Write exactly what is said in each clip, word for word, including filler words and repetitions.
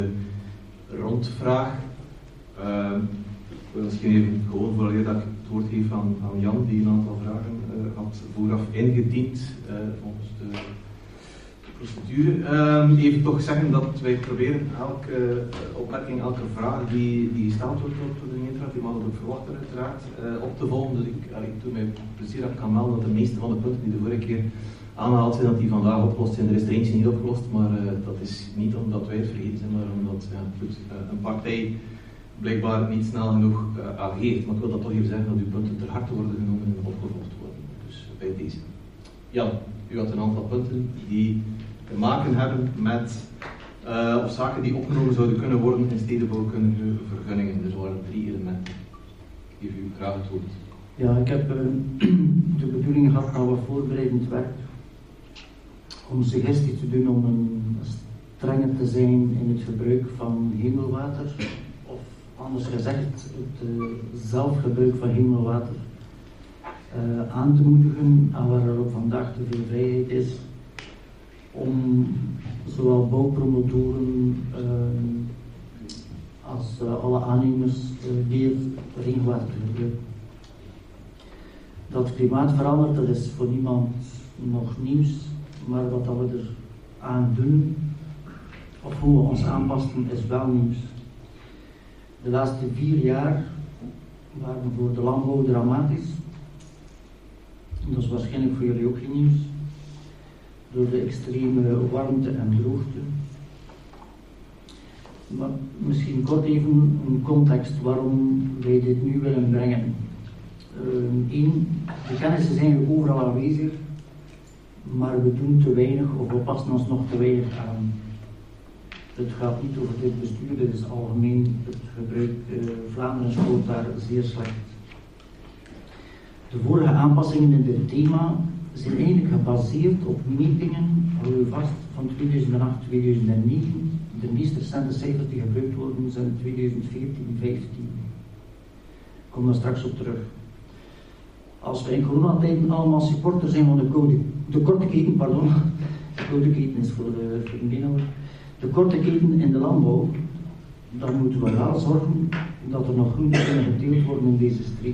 rondvraag. Uh, ik wil misschien even gewoon voordat ik het woord geef aan, aan Jan, die een aantal vragen uh, had vooraf ingediend uh, volgens de procedure. Uh, even toch zeggen dat wij proberen elke uh, opmerking, elke vraag die, die gesteld wordt door de gemeenteraad, die mag dat ook verwachten uiteraard, uh, op te volgen. Dus ik, uh, ik doe mij plezier dat ik kan melden dat de meeste van de punten die de vorige keer aangehaald zijn, dat die vandaag opgelost zijn. Er is er eentje niet opgelost, maar uh, dat is niet omdat wij het vergeten zijn, maar omdat ja, goed, uh, een partij blijkbaar niet snel genoeg uh, ageert. Maar ik wil dat toch even zeggen dat uw punten ter harte worden genomen en opgevolgd worden. Dus uh, bij deze. Jan, u had een aantal punten die te maken hebben met uh, of zaken die opgenomen zouden kunnen worden in stedenbouwkundige vergunningen. Er waren drie elementen. Ik geef u graag het woord. Ja, ik heb uh, de bedoeling gehad na wat voorbereidend werk om suggesties te doen om een strenger te zijn in het gebruik van hemelwater, of anders gezegd het uh, zelfgebruik van hemelwater uh, aan te moedigen, en waar er ook vandaag te veel vrijheid is om zowel bouwpromotoren uh, als uh, alle aannemers uh, meer regenwater te gebruiken. Dat het klimaat verandert, dat is voor niemand nog nieuws, maar wat dat we er aan doen, of hoe we ons aanpassen, is wel nieuws. De laatste vier jaar waren voor de landbouw dramatisch. Dat is waarschijnlijk voor jullie ook geen nieuws. Door de extreme warmte en droogte. Maar misschien kort even een context waarom wij dit nu willen brengen. Eén, uh, de kennissen zijn overal aanwezig, maar we doen te weinig of we passen ons nog te weinig aan. Het gaat niet over dit bestuur, dit is algemeen het gebruik. Uh, Vlaanderen scoort daar zeer slecht. De vorige aanpassingen in dit thema zijn eigenlijk gebaseerd op metingen, hou u vast, van tweeduizend acht tot tweeduizend negen. De meest recente cijfers die gebruikt worden zijn tweeduizend veertien vijftien. Ik kom daar straks op terug. Als we in coronatijden allemaal supporter zijn van de, code, de korte keten, pardon, de korte keten is voor de, voor de beenhouwer, de korte keten in de landbouw, dan moeten we wel zorgen dat er nog groenten kunnen geteeld worden in deze streek.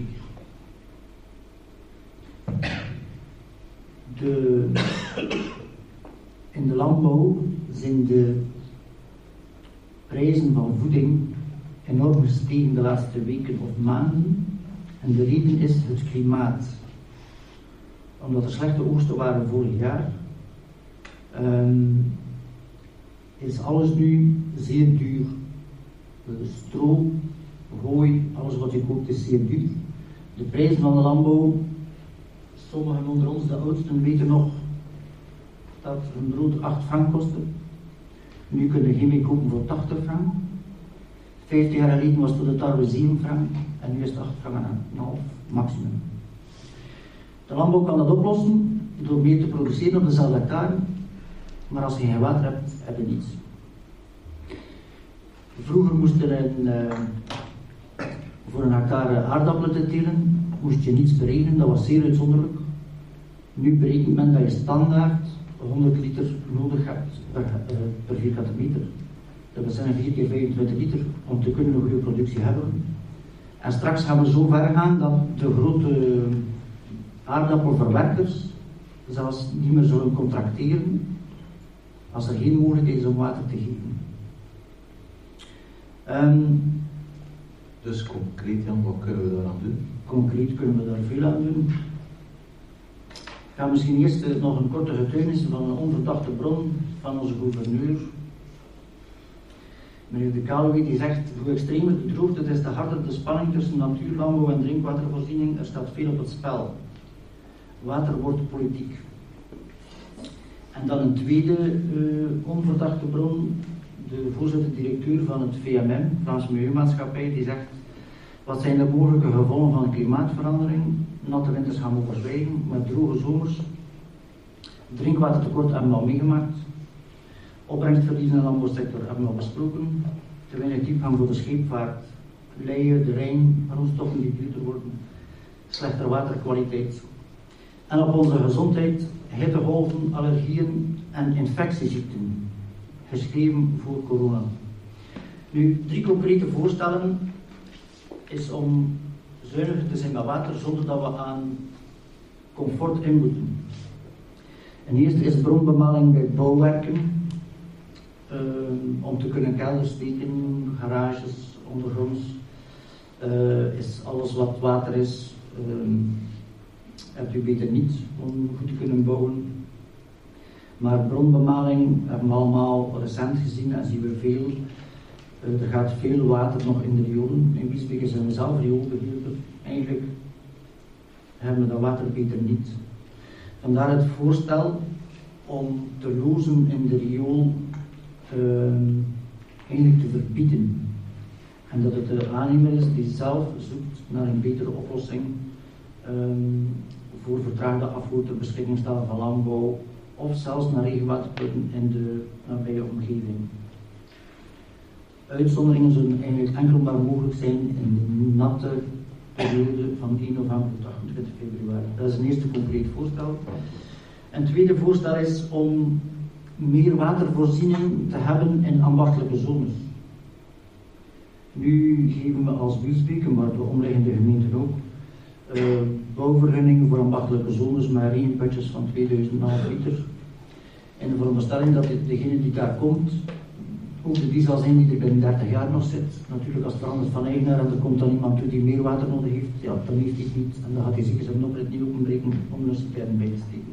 De, in de landbouw zijn de prijzen van voeding enorm gestegen de laatste weken of maanden. En de reden is het klimaat. Omdat er slechte oogsten waren vorig jaar, um, is alles nu zeer duur. De stro, hooi, alles wat je koopt is zeer duur. De prijzen van de landbouw, sommigen onder ons, de oudsten, weten nog dat een brood acht frank kostte. Nu kun je geen meer kopen voor tachtig frank. vijftig jaar geleden was het voor de tarwe zeven frank en nu is het acht frank en een half maximum. De landbouw kan dat oplossen door meer te produceren op dezelfde hectare, maar als je geen water hebt, heb je niets. Vroeger moesten een, uh, voor een hectare aardappelen te telen, moest je niets berekenen, dat was zeer uitzonderlijk. Nu berekent men dat je standaard honderd liter nodig hebt per, uh, per vierkante meter. Dat zijn vier keer vijfentwintig liter om te kunnen een goede productie hebben. En straks gaan we zo ver gaan dat de grote aardappelverwerkers zelfs niet meer zullen contracteren als er geen mogelijkheid is om water te geven. Um, dus concreet, Jan, wat kunnen we daaraan doen? Concreet kunnen we daar veel aan doen. Ik ga misschien eerst nog een korte getuigenis van een onverdachte bron van onze gouverneur. Meneer De Kalouwe die zegt, hoe extremer de droogte, des te harder de spanning tussen natuurlandbouw en drinkwatervoorziening. Er staat veel op het spel. Water wordt politiek. En dan een tweede uh, onverdachte bron, de voorzitter-directeur van het V M M, Vlaamse Milieumaatschappij, die zegt, wat zijn de mogelijke gevolgen van klimaatverandering? Natte winters gaan we verzwijgen, met droge zomers. Drinkwatertekort hebben we al meegemaakt. Opbrengstverlies in de landbouwsector hebben we al besproken. Te weinig diepgang voor de scheepvaart. Leien, de Rijn, grondstoffen die duurder worden. Slechte waterkwaliteit. En op onze gezondheid, hittegolven, allergieën en infectieziekten. Geschreven voor corona. Nu, drie concrete voorstellen is om zuiniger te zijn met water zonder dat we aan comfort in moeten. En eerste is bronbemaling bij bouwwerken, uh, om te kunnen kelders steken, garages, ondergronds. Uh, is alles wat water is, uh, hebt u beter niet om goed te kunnen bouwen. Maar bronbemaling hebben we allemaal recent gezien en zien we veel. Uh, er gaat veel water nog in de riolen. In Wiesbeke zijn we zelf rioolbeheerder. Eigenlijk hebben we dat water beter niet. Vandaar het voorstel om te lozen in de riool uh, eigenlijk te verbieden. En dat het de aannemer is die zelf zoekt naar een betere oplossing um, voor vertraagde afvoer ter beschikking stellen van landbouw of zelfs naar regenwaterputten in de nabije omgeving. Uitzonderingen zullen eigenlijk enkel maar mogelijk zijn in de natte periode van één november tot achtentwintig februari. Dat is een eerste concreet voorstel. Een tweede voorstel is om meer watervoorziening te hebben in ambachtelijke zones. Nu geven we als Wiesbeke, maar de omliggende gemeenten ook, uh, bouwvergunningen voor ambachtelijke zones met regenputjes van tweeduizend liter. In de veronderstelling dat degene die daar komt, ook die zal zijn die er binnen dertig jaar nog zit. Natuurlijk als het verandert van eigenaar en er komt dan iemand toe die meer water nodig heeft, ja, dan heeft hij het niet. En dan gaat hij zeker zijn oprit niet openbreken om een citern bij te steken.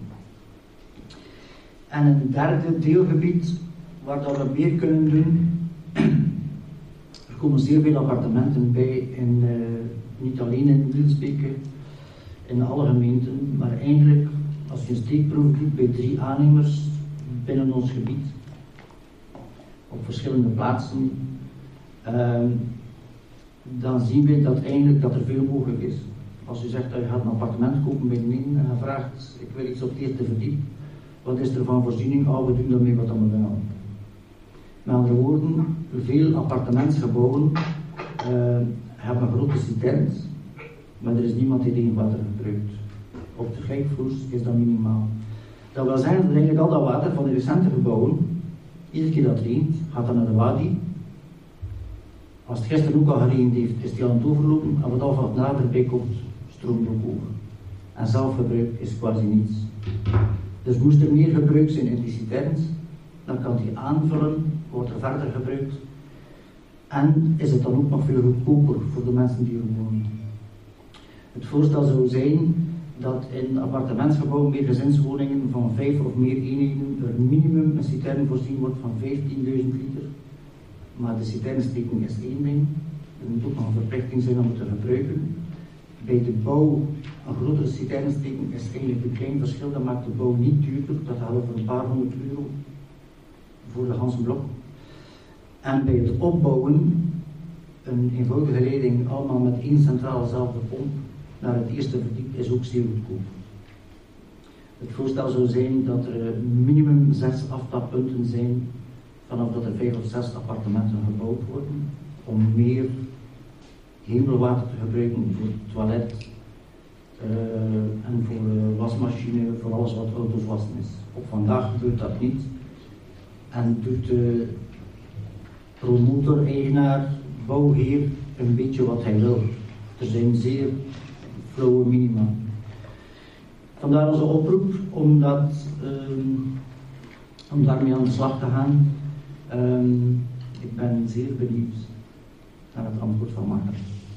En een derde deelgebied waar dat we meer kunnen doen. Er komen zeer veel appartementen bij, in, uh, niet alleen in Wiesbeke, in alle gemeenten, maar eigenlijk als je een steekproef doet bij drie aannemers binnen ons gebied, op verschillende plaatsen, uh, dan zien we dat eigenlijk dat er veel mogelijk is. Als u zegt dat je gaat een appartement kopen bij een en je vraagt, ik wil iets op het eerste verdiep, wat is er van voorziening? Oh, we doen daarmee wat we willen. Met andere woorden, veel appartementsgebouwen uh, hebben grote citerns, maar er is niemand die regenwater gebruikt. Op de gelijkvloers is dat minimaal. Dat wil zeggen dat eigenlijk al dat water van de recente gebouwen, iedere keer dat het regent, gaat dat naar de wadi. Als het gisteren ook al geregend heeft, is die aan het overlopen en wat al wat naderbij komt, stroomt ook over. En zelfgebruik is quasi niets. Dus moest er meer gebruik zijn in die citerns, dan kan die aanvullen, wordt er verder gebruikt. En is het dan ook nog veel goedkoper voor de mensen die er wonen. Het voorstel zou zijn dat in appartementsgebouwen, meer gezinswoningen van vijf of meer eenheden, er minimum een citern voorzien wordt van vijftienduizend liter. Maar de citernsteking is één ding. Er moet ook nog een verplichting zijn om het te gebruiken. Bij de bouw een grotere citernsteking is eigenlijk een klein verschil. Dat maakt de bouw niet duurder. Dat gaat over een paar honderd euro voor de ganse blok. En bij het opbouwen een eenvoudige leiding, allemaal met één centrale zelfde pomp, naar het eerste verdiep is ook zeer goedkoop. Het voorstel zou zijn dat er minimum zes aftappunten zijn vanaf dat er vijf of zes appartementen gebouwd worden, om meer hemelwater te gebruiken voor het toilet uh, en voor de wasmachine, voor alles wat auto's wassen is. Op vandaag gebeurt dat niet en doet de promotor-eigenaar, bouwheer, een beetje wat hij wil. Er zijn zeer flauwe minima. Vandaar onze oproep om, dat, um, om daarmee aan de slag te gaan. Um, ik ben zeer benieuwd naar het antwoord van Marta.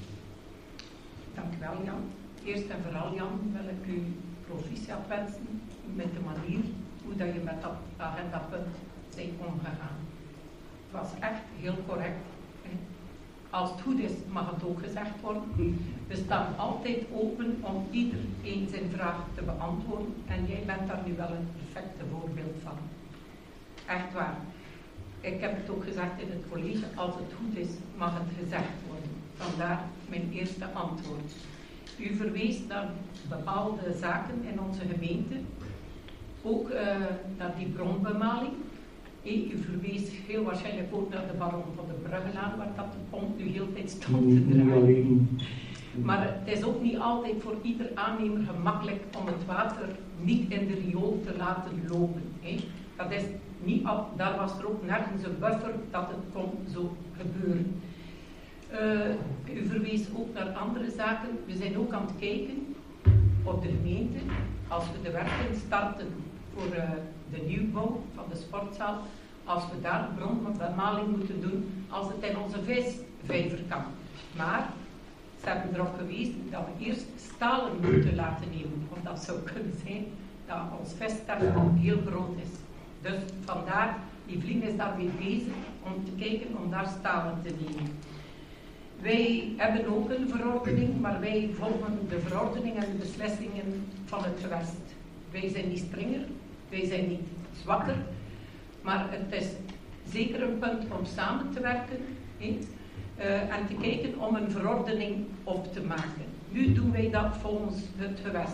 Dank u wel, Jan. Eerst en vooral, Jan, wil ik u proficiat wensen met de manier hoe dat je met dat agendapunt bent omgegaan. Het was echt heel correct. Als het goed is, mag het ook gezegd worden. We staan altijd open om iedereen zijn vraag te beantwoorden en jij bent daar nu wel een perfecte voorbeeld van. Echt waar. Ik heb het ook gezegd in het college, als het goed is, mag het gezegd worden. Vandaar mijn eerste antwoord. U verwees naar bepaalde zaken in onze gemeente, ook uh, naar die bronbemaling. Hey, u verwees heel waarschijnlijk ook naar de Baron van de Bruggelaan, waar dat de pomp nu heel tijd stond te draaien. Maar het is ook niet altijd voor ieder aannemer gemakkelijk om het water niet in de riool te laten lopen. Hey. Dat is niet af, daar was er ook nergens een buffer dat het kon zo gebeuren. Uh, u verwees ook naar andere zaken. We zijn ook aan het kijken op de gemeente, als we de werken starten voor uh, de nieuwbouw van de sportzaal, als we daar bronbemaling moeten doen, als het in onze visvijver kan. Maar ze hebben erop gewezen dat we eerst stalen moeten laten nemen, want dat zou kunnen zijn dat ons vissterven heel groot is. Dus vandaar, Yvelien is daarmee bezig om te kijken om daar stalen te nemen. Wij hebben ook een verordening, maar wij volgen de verordening en de beslissingen van het gewest. Wij zijn niet strenger, wij zijn niet zwakker, maar het is zeker een punt om samen te werken he, uh, en te kijken om een verordening op te maken. Nu doen wij dat volgens het gewest.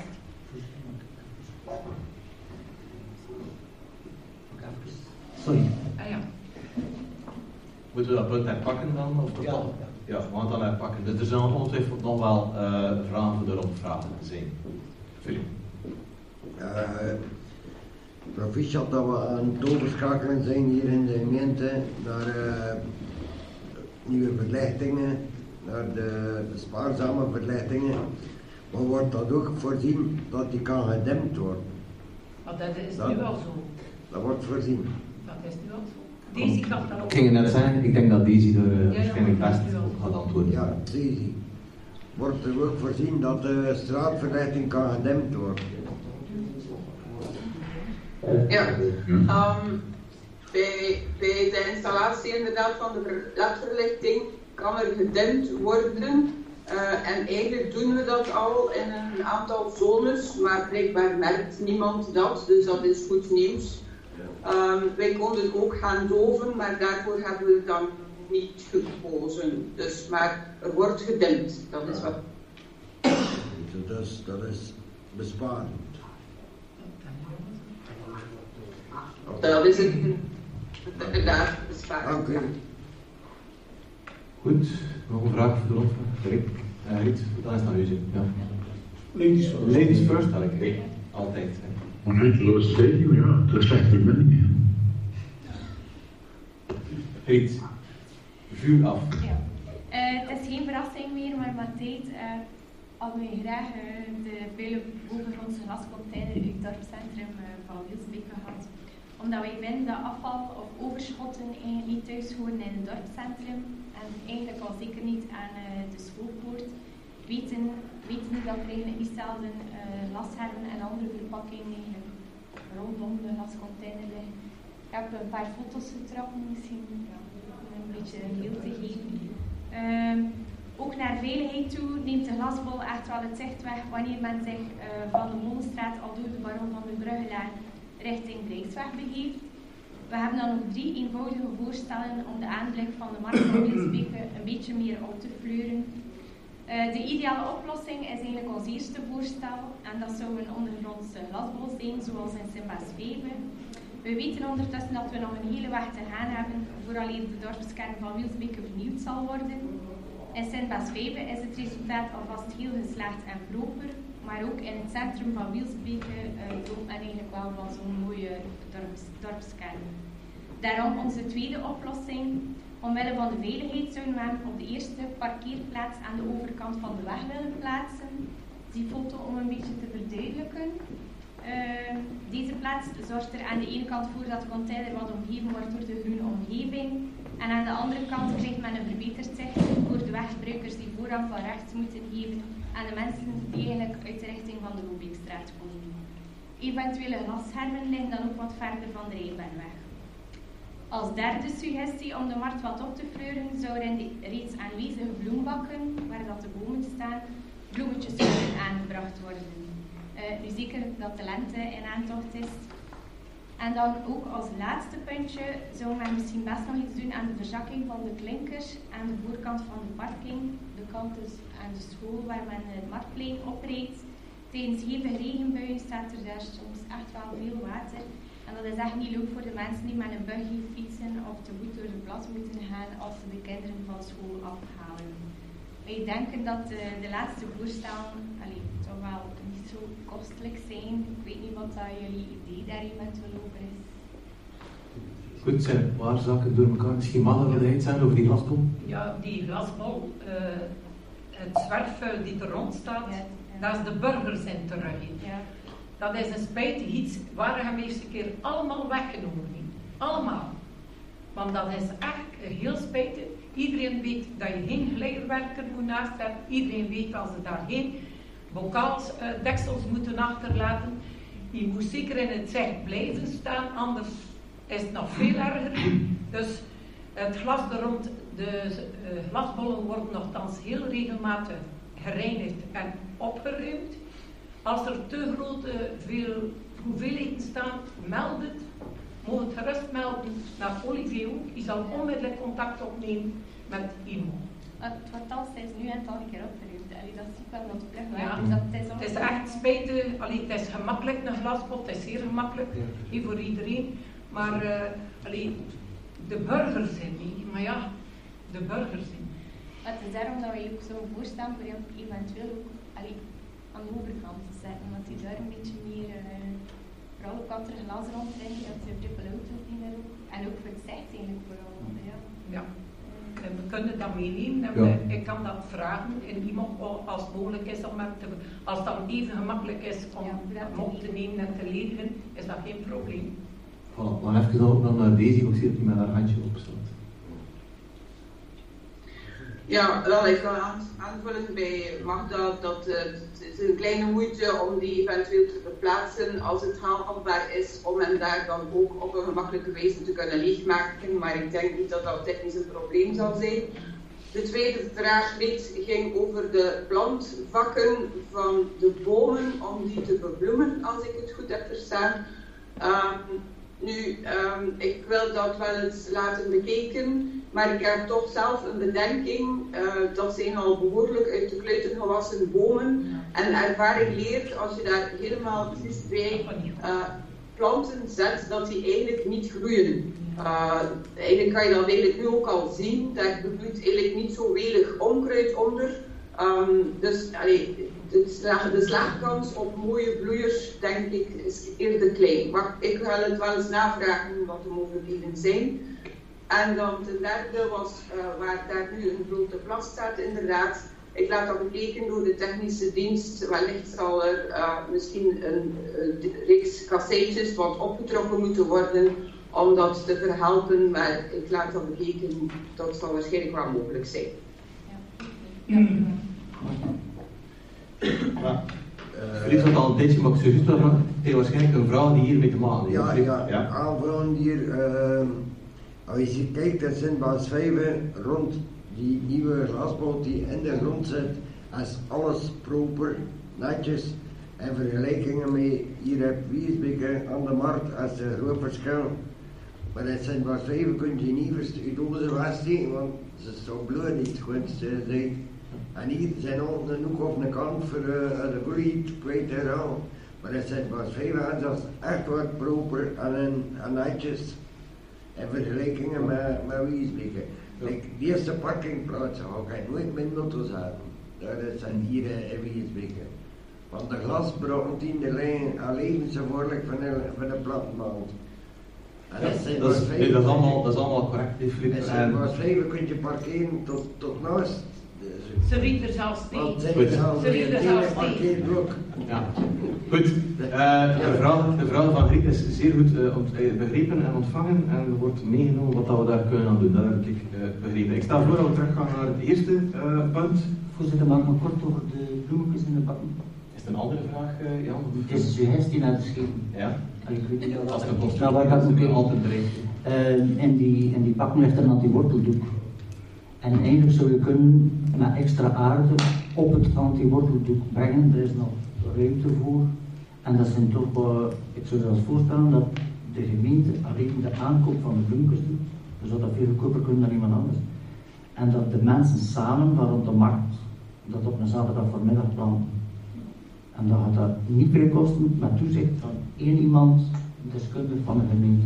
Sorry. Ah, ja. Moeten we dat punt herpakken dan? Of Ja. Ja, we gaan het dan herpakken. Dus er zijn ongetwijfeld nog wel uh, vragen voor de rondvragen te zijn. Philip. Uh, proficiat dat we aan het overschakelen zijn hier in de gemeente naar uh, nieuwe verlichtingen, naar de, de spaarzame verlichtingen. Maar wordt dat ook voorzien dat die kan gedempt worden? Maar dat is Dat- nu al zo. Dat wordt voorzien. Dat is nu al zo. Daisy kan dat ook. Ik ging het net zeggen, ik denk dat Daisy er uh, Ja, waarschijnlijk ja, best ja. op gaat antwoorden. Ja, Daisy. Wordt er ook voorzien dat de straatverlichting kan gedempt worden? Ja, um, bij, bij de installatie inderdaad van de ledverlichting kan er gedimd worden. Uh, en eigenlijk doen we dat al in een aantal zones, maar blijkbaar merkt niemand dat, dus dat is goed nieuws. Um, wij konden ook gaan doven, maar daarvoor hebben we dan niet gekozen. Dus, maar er wordt gedimd, dat is wat. Dat is, dat is besparend. Dat is het inderdaad bespaard. Dank u. Goed, nog een vraag voor de rondvraag? Rick? Uh, Riet, dan is het aan u zin. Ja. Ladies first. Ladies first, had ik Rick. Altijd. Hè. Vanuit de Loos Stadium, ja, dat is slecht verbinding. Riet, vuur af. Ja. Uh, het is geen verrassing meer, maar met tijd uh, hadden wij graag uh, de vuile bovengrondse glascontainer uit het dorpscentrum uh, van Wielsbeek gehad. Omdat wij vinden dat afval of overschotten eigenlijk niet thuis horen in het dorpscentrum en eigenlijk al zeker niet aan uh, de schoolpoort. Weten, weten dat er eigenlijk niet zelden uh, lashermen en andere verpakkingen rondom de glascontainer liggen. Ik heb een paar foto's getrokken, misschien ja, om een beetje een beeld te geven. Um, ook naar veiligheid toe neemt de glasbol echt wel het zicht weg wanneer men zich uh, van de Molenstraat al door de Baron van de Bruggelaan richting Rijksweg begeeft. We hebben dan nog drie eenvoudige voorstellen om de aanblik van de markt van Wielsbeke een beetje meer op te fleuren. Uh, de ideale oplossing is eigenlijk ons eerste voorstel en dat zou een ondergrondse glasbol zijn zoals in Sint-Baasvijve. We weten ondertussen dat we nog een hele weg te gaan hebben vooraleer de dorpskern van Wielsbeke vernieuwd zal worden. In Sint-Baasvijve is het resultaat alvast heel geslaagd en proper, maar ook in het centrum van Wielsbeke uh, loopt men eigenlijk wel van zo'n mooie dorps, dorpskern. Daarom onze tweede oplossing. Omwille van de veiligheid zouden we hem op de eerste parkeerplaats aan de overkant van de weg willen plaatsen. Die foto om een beetje te verduidelijken. Uh, deze plaats zorgt er aan de ene kant voor dat de container wat omgeven wordt door de groene omgeving. En aan de andere kant krijgt men een verbeterd zicht voor de weggebruikers die voorrang van rechts moeten geven aan de mensen die eigenlijk uit de richting van de Lobeekstraat komen. Eventuele glasschermen liggen dan ook wat verder van de Rijnbaanweg. Als derde suggestie om de markt wat op te fleuren zouden in de reeds aanwezige bloembakken, waar dat de bomen staan, bloemetjes kunnen aangebracht worden. Uh, nu zeker dat de lente in aantocht is. En dan ook als laatste puntje zou men misschien best nog iets doen aan de verzakking van de klinkers aan de voorkant van de parking, de kant dus aan de school waar men het marktplein oprijdt. Tijdens hevige regenbuien staat er daar soms echt wel veel water. En dat is echt niet leuk voor de mensen die met een buggy fietsen of te voet door de plas moeten gaan als ze de kinderen van school afhalen. Wij denken dat de, de laatste voorstellen allee, toch wel niet zo kostelijk zijn. Ik weet niet wat dat jullie idee daar eventueel over is. Goed, zijn een paar zaken door elkaar. Misschien mag er wat zijn over die glasbol? Ja, die glasbol, uh, het zwerfvuil die er rond staat, ja, ja. Dat is de burgers in terug. Ja. Dat is een spijtig iets waar je hem eerst een keer allemaal weggenomen heeft. Allemaal. Want dat is echt heel spijtig. Iedereen weet dat je geen glijwerker moet naast hebben. Iedereen weet dat ze daar geen bokaaldeksels uh, moeten achterlaten. Je moet zeker in het zicht blijven staan, anders is het nog veel erger. Dus het glas er rond, de uh, glasbollen worden nogthans heel regelmatig gereinigd en opgeruimd. Als er te grote veel hoeveelheden staan, meld het. Moet het gerust melden naar Olivier ook. Die zal onmiddellijk contact opnemen met iemand. Het wordt al steeds nu en dan een keer opgeruimd. Allee, dat zie ik wel dat terug. Ja. Dat is het is echt spijtig. Allee, het is gemakkelijk een glaspot. Het is zeer gemakkelijk. Niet voor iedereen. Maar uh, allee, de burgers zijn niet. Maar ja, de burgers zijn. Het is daarom dat wij ook zo voorstaan voor eventueel ook allee, aan de overkant te zetten. Want die daar een beetje meer... Uh, Vooral ook als er glas rondrijdt, dat ze triple auto's die er ook. En ook voor het zicht eigenlijk vooral. Ja. Ja. En we kunnen dat meenemen. En ja. we, ik kan dat vragen en iemand als het mogelijk is om het te, als het dan even gemakkelijk is om ja, hem op te nemen en te ledigen, is dat geen probleem. Voilà, maar even dan ook naar Daisy, ik zie dat hij met haar handje op staat. Ja, wel, ik kan aanvullen bij Magda dat uh, het is een kleine moeite om die eventueel te verplaatsen als het haalbaar is om hem daar dan ook op een gemakkelijke wijze te kunnen leegmaken, maar ik denk niet dat dat technisch een probleem zal zijn. De tweede vraag ging over de plantvakken van de bomen om die te bebloemen, als ik het goed heb verstaan. Um, Nu, um, ik wil dat wel eens laten bekijken, maar ik heb toch zelf een bedenking. Uh, dat zijn al behoorlijk uit de kluiten gewassen bomen. En ervaring leert, als je daar helemaal precies bij uh, planten zet, dat die eigenlijk niet groeien. Uh, eigenlijk kan je dat eigenlijk nu ook al zien, daar groeit eigenlijk niet zo welig onkruid onder. Um, dus allee, de, slag, de slagkans op mooie bloeiers, denk ik, is eerder klein. Maar ik wil het wel eens navragen wat de mogelijkheden zijn. En dan ten derde was uh, waar daar nu een grote plas staat, inderdaad. Ik laat dat bekeken door de technische dienst. Wellicht zal er uh, misschien een uh, reeks kasseitjes wat opgetrokken moeten worden om dat te verhelpen. Maar ik laat dat bekeken, dat zal waarschijnlijk wel mogelijk zijn. Mm. Ja. Frits had al een tijdje, maar ik zou juist wel heel waarschijnlijk een vrouw die hiermee te maken heeft. Ja, ja, ja. Aanvullen hier. Uh, als je kijkt, dat zijn baas vijf rond die nieuwe glasboot die in de grond zit, is alles proper, netjes. En vergelijkingen met hier heb Wiesbeke aan de markt, als een groot verschil. Maar dat zijn baas vijf kun je niet uit onze want ze zo bloed niet goed zijn. En hier zijn ook een hoek of een kant voor uh, de groei kwijt te halen. Maar dat zijn pas vijf aan, dat is echt wat proper en, en netjes. In vergelijkingen met, met Wiesbeke. Ja. Like, de eerste parkingplaats ga ik nooit met auto's hebben. Dat zijn hier in Wiesbeke. Want de glasbroken in de lijn alleen zo voorlijk van de, van de plattenband. En dat, zijn dat, is, nee, dat, is allemaal, dat is allemaal correct. En zijn pas vijf kun je parkeren tot, tot naast. Ze riet er zelfs tegen. Ze riet er zelfs tegen. Ja. Goed, uh, de, vraag, de vraag van Griet is zeer goed uh, ont, uh, begrepen en ontvangen en er wordt meegenomen wat we daar kunnen aan doen. Dat heb ik uh, begrepen. Ik stel voor dat we terug gaan naar het eerste uh, punt. Voorzitter, mag ik nog kort over de bloemetjes in de bakken? Is het een andere vraag, uh, Jan? Het is een suggestie naar de schepen. Ja. Ik weet niet als dat een constructie nou, gaat het altijd bereiken. Uh, en die, en die bakken ligt er aan die worteldoek. En eigenlijk zou je kunnen met extra aarde op het anti-worteldoek brengen, er is nog ruimte voor. En dat zijn toch, uh, ik zou zelfs voorstellen dat de gemeente alleen de aankoop van de bloemetjes doet. Dan zou dat veel goedkoper kunnen dan iemand anders. En dat de mensen samen van rond de markt dat op een zaterdag voormiddag planten. En dat gaat dat niet veel kosten, met toezicht van één iemand, deskundig van de gemeente.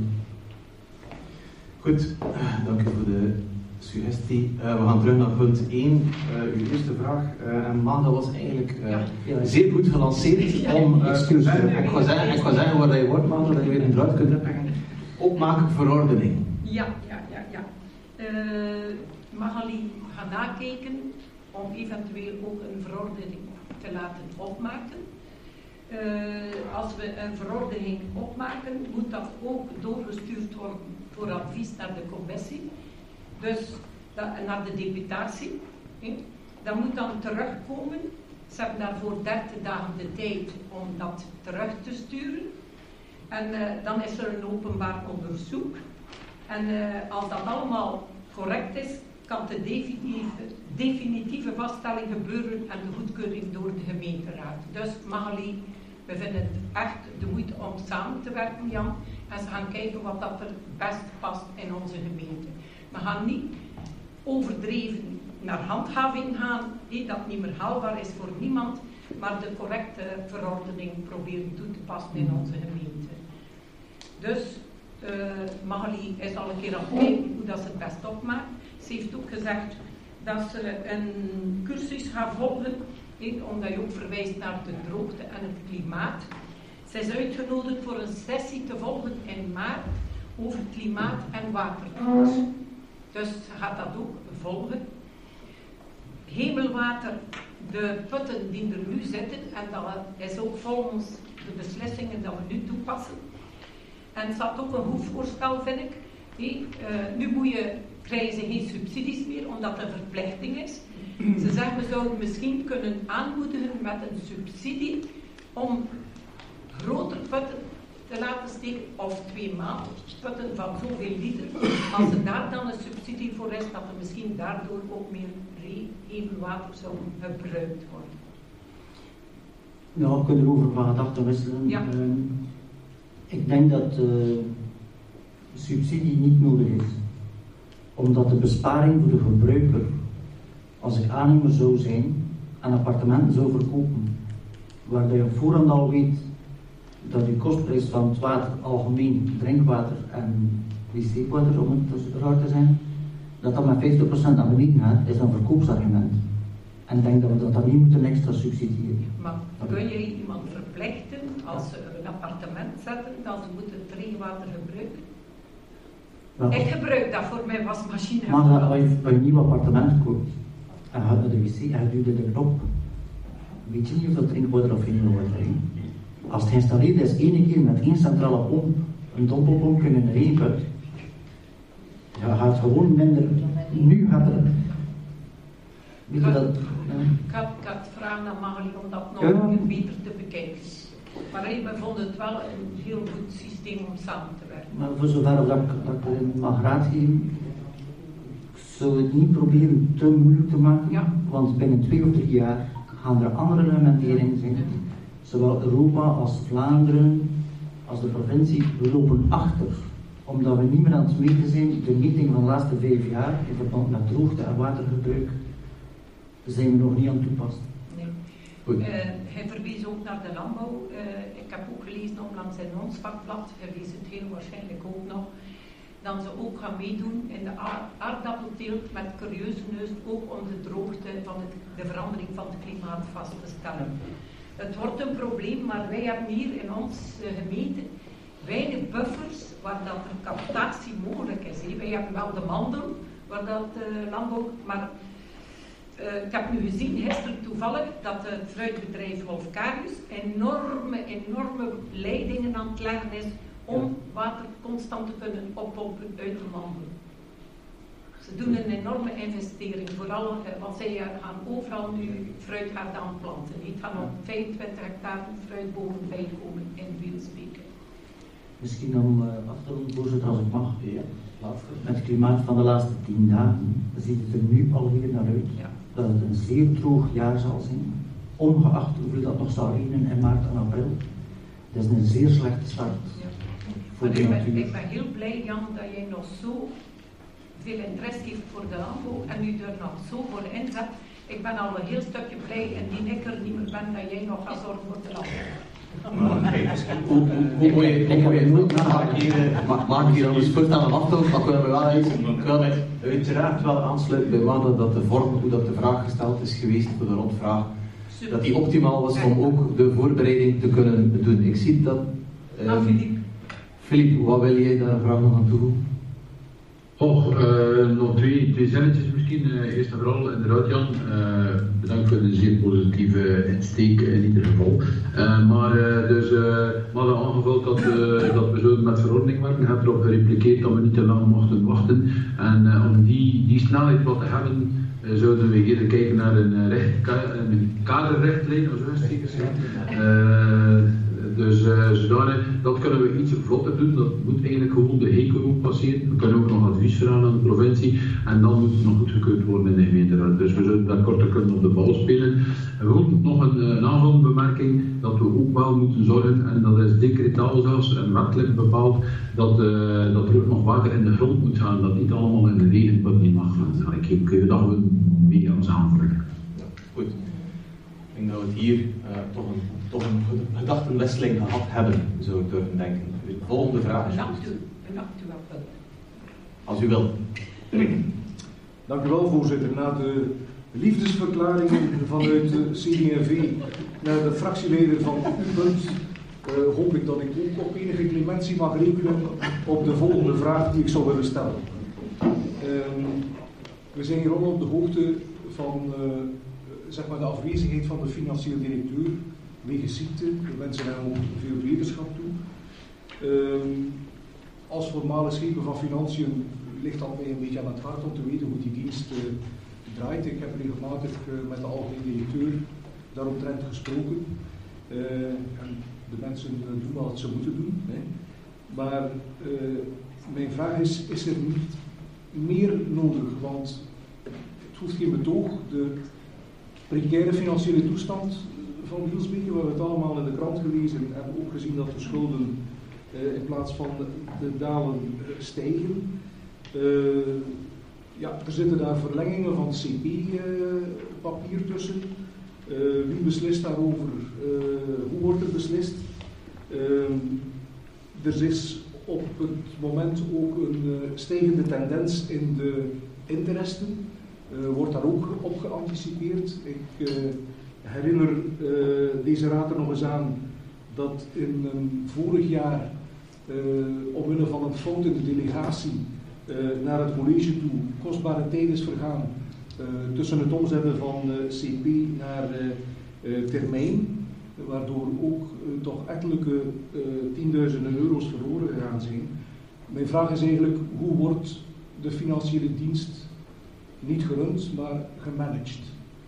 Goed, uh, dank u voor de suggestie. Uh, we gaan terug naar punt één, uh, uw eerste vraag. Uh, en Magda was eigenlijk uh, ja. zeer goed gelanceerd ja. om uh, te zeggen, ik ga zeggen, ik ga zeggen waar je wordt, Magda, dat je weer een draad kunt hebben. Opmaakverordening. Ja, ja, ja, ja. Uh, Magali gaat nakijken om eventueel ook een verordening te laten opmaken. Uh, als we een verordening opmaken, moet dat ook doorgestuurd worden voor advies naar de commissie. Dus dat, naar de deputatie. He. Dat moet dan terugkomen. Ze hebben daarvoor dertig dagen de tijd om dat terug te sturen. En uh, dan is er een openbaar onderzoek. En uh, als dat allemaal correct is, kan de definitieve, definitieve vaststelling gebeuren en de goedkeuring door de gemeenteraad. Dus Magali, we vinden het echt de moeite om samen te werken, Jan. En ze gaan kijken wat dat er best past in onze gemeente. We gaan niet overdreven naar handhaving gaan, die dat niet meer haalbaar is voor niemand, maar de correcte verordening proberen toe te passen in onze gemeente. Dus uh, Magali is al een keer aan het kijken hoe dat ze het best opmaakt. Ze heeft ook gezegd dat ze een cursus gaat volgen, he, omdat je ook verwijst naar de droogte en het klimaat. Zij is uitgenodigd voor een sessie te volgen in maart over klimaat en watertekort. Dus ze gaat dat ook volgen. Hemelwater, de putten die er nu zitten, en dat is ook volgens de beslissingen die we nu toepassen. En het staat ook een goed voorstel, vind ik. Hey, uh, nu moet je, krijgen ze geen subsidies meer, omdat het een verplichting is. Ze zeggen, we zouden misschien kunnen aanmoedigen met een subsidie om grotere putten te laten steken, of twee maal putten van zoveel liter. Als er daar dan een subsidie voor is, dat er misschien daardoor ook meer hemelwater zou gebruikt worden. Ja, we kunnen erover van gedachten wisselen. Ja. Uh, ik denk dat uh, subsidie niet nodig is. Omdat de besparing voor de gebruiker, als ik aannemer zou zijn, een appartement zou verkopen, waar je op voorhand al weet dat je kostprijs van het water, algemeen drinkwater en wc-water, om het raar te zijn, dat dat met vijftig procent naar beneden gaat, is een verkoopsargument. En ik denk dat we dat dan niet moeten extra subsidiëren. Maar kun je iemand verplichten, als ze een appartement zetten, dat ze moeten het regenwater gebruiken? Wel, ik gebruik dat voor mijn wasmachine. Maar als je, als je een nieuw appartement koopt, en je gaat naar de wc en je duwt de knop, weet je niet of dat drinkwater of geen water is. Als het geïnstalleerd is, één keer met één centrale pomp, een dompelpomp in een regenput, ja, gaat gewoon minder. Nu gaat er. Weet je dat? Ja. Ik had, ik had vragen aan Magali om dat nog Ja. een beter te bekijken. Maar hey, we vonden het wel een heel goed systeem om samen te werken. Maar voor zover dat ik, dat ik erin mag raad geven, ik zou het niet proberen te moeilijk te maken, Ja. want binnen twee of drie jaar gaan er andere reglementeringen zijn. Zowel Europa als Vlaanderen, als de provincie, we lopen achter. Omdat we niet meer aan het meten zijn, de meting van de laatste vijf jaar in verband met droogte en watergebruik, zijn we nog niet aan het toepassen. Nee. Uh, hij verwees ook naar de landbouw. Uh, ik heb ook gelezen onlangs in ons vakblad, hij wees het heel waarschijnlijk ook nog, dat ze ook gaan meedoen in de aardappelteelt met curieuze neus, ook om de droogte van het, de verandering van het klimaat vast te stellen. Het wordt een probleem, maar wij hebben hier in onze gemeente weinig buffers waar dat er captatie mogelijk is. He. Wij hebben wel de mandel, waar dat uh, landbouw, maar uh, ik heb nu gezien, gisteren toevallig, dat het fruitbedrijf Wolfkarius enorme, enorme leidingen aan het leggen is om water constant te kunnen oppompen uit de mandel. Ze doen een enorme investering, vooral, uh, want zij uh, gaan overal nu fruitgaarden aanplanten. Het gaan op vijfentwintig hectare fruitbomen bijkomen in Wielsbeek. Misschien om uh, af te ronden, voorzitter, als ik mag. Ja. Met het klimaat van de laatste tien dagen ziet het er nu alweer naar uit Ja. dat het een zeer droog jaar zal zijn, ongeacht hoeveel dat nog zal regenen in maart en april. Het is een zeer slechte start. Ja. Voor Maar de ik, ben, natuur. ik ben heel blij, Jan, dat jij nog zo veel interesse heeft voor de landbouw en u er nog zo voor inzet. Ik ben al een heel stukje blij indien ik er niet meer ben, dat jij nog gaat zorgen voor de landbouw. Hoe moet je, hoe moet je nooit maak maak hier anders voortaan een aftocht, maar ik wil me wel eens, ik wil me uiteraard wel aansluiten bij wat dat de vorm, hoe dat de vraag gesteld is geweest voor de rondvraag, dat die optimaal was om ook de voorbereiding te kunnen doen. Ik zie dat. Ah, Philippe. Philippe, wat wil jij daar graag nog aan toevoegen? Och, uh, nog twee, twee zinnetjes misschien. Uh, eerst en vooral, inderdaad Jan, uh, bedankt voor de zeer positieve insteek in ieder geval. Uh, maar uh, dus, uh, we hadden aangevuld dat, uh, dat we zo met verordening werken. Je hebt erop gerepliceerd dat we niet te lang mochten wachten. En uh, om die, die snelheid wat te hebben, uh, zouden we eerder kijken naar een, uh, recht, een kaderrichtlijn, of zo is het zeker zijn. Uh, Dus uh, zodanig, dat kunnen we iets vlotter doen, dat moet eigenlijk gewoon de hekel ook passeren. We kunnen ook nog advies vragen aan de provincie en dan moet het nog goedgekeurd worden in de gemeenteraad. Dus we zullen dat korter kunnen op de bal spelen. En gewoon nog een, een aanvullende bemerking dat we ook wel moeten zorgen, en dat is decretaal zelfs en wettelijk bepaald, dat, uh, dat er ook nog water in de grond moet gaan, dat niet allemaal in de regenput niet mag gaan. Ik geef even dat we mee als aanvulling. Ja, goed. Ik denk dat we het hier uh, toch een toch een gedachtenwisseling gehad hebben, zou ik durven denken. De volgende vraag is... Een actueel punt. Als u wilt. Dank u wel, voorzitter. Na de liefdesverklaringen vanuit de C D en V naar de fractieleden van uw punt, uh, hoop ik dat ik ook op enige clementie mag rekenen op de volgende vraag die ik zou willen stellen. Um, we zijn hier allemaal op de hoogte van uh, zeg maar de afwezigheid van de financieel directeur. Wegens ziekte, we wensen hem ook veel wetenschap toe. Um, als voormalig schepen van financiën ligt dat mij een beetje aan het hart om te weten hoe die dienst uh, draait. Ik heb regelmatig uh, met de algemeen directeur daaromtrent gesproken. Uh, en de mensen uh, doen wat ze moeten doen. Hè. Maar uh, mijn vraag is, is er niet meer nodig? Want het hoeft geen betoog. De precaire financiële toestand van Wielsbeke, we hebben het allemaal in de krant gelezen en hebben ook gezien dat de schulden uh, in plaats van de, de dalen uh, stijgen. Uh, ja, er zitten daar verlengingen van C P-papier uh, tussen. Uh, wie beslist daarover? Uh, hoe wordt er beslist? Uh, er is op het moment ook een uh, stijgende tendens in de interesten. Uh, wordt daar ook op geanticipeerd? Ik uh, herinner uh, deze raad er nog eens aan dat in um, vorig jaar uh, omwille van een fout in de delegatie uh, naar het college toe kostbare tijd is vergaan uh, tussen het omzetten van uh, C P naar uh, uh, termijn, waardoor ook uh, toch ettelijke uh, tienduizenden euro's verloren gegaan zijn. Mijn vraag is eigenlijk, hoe wordt de financiële dienst niet gerund, maar gemanaged?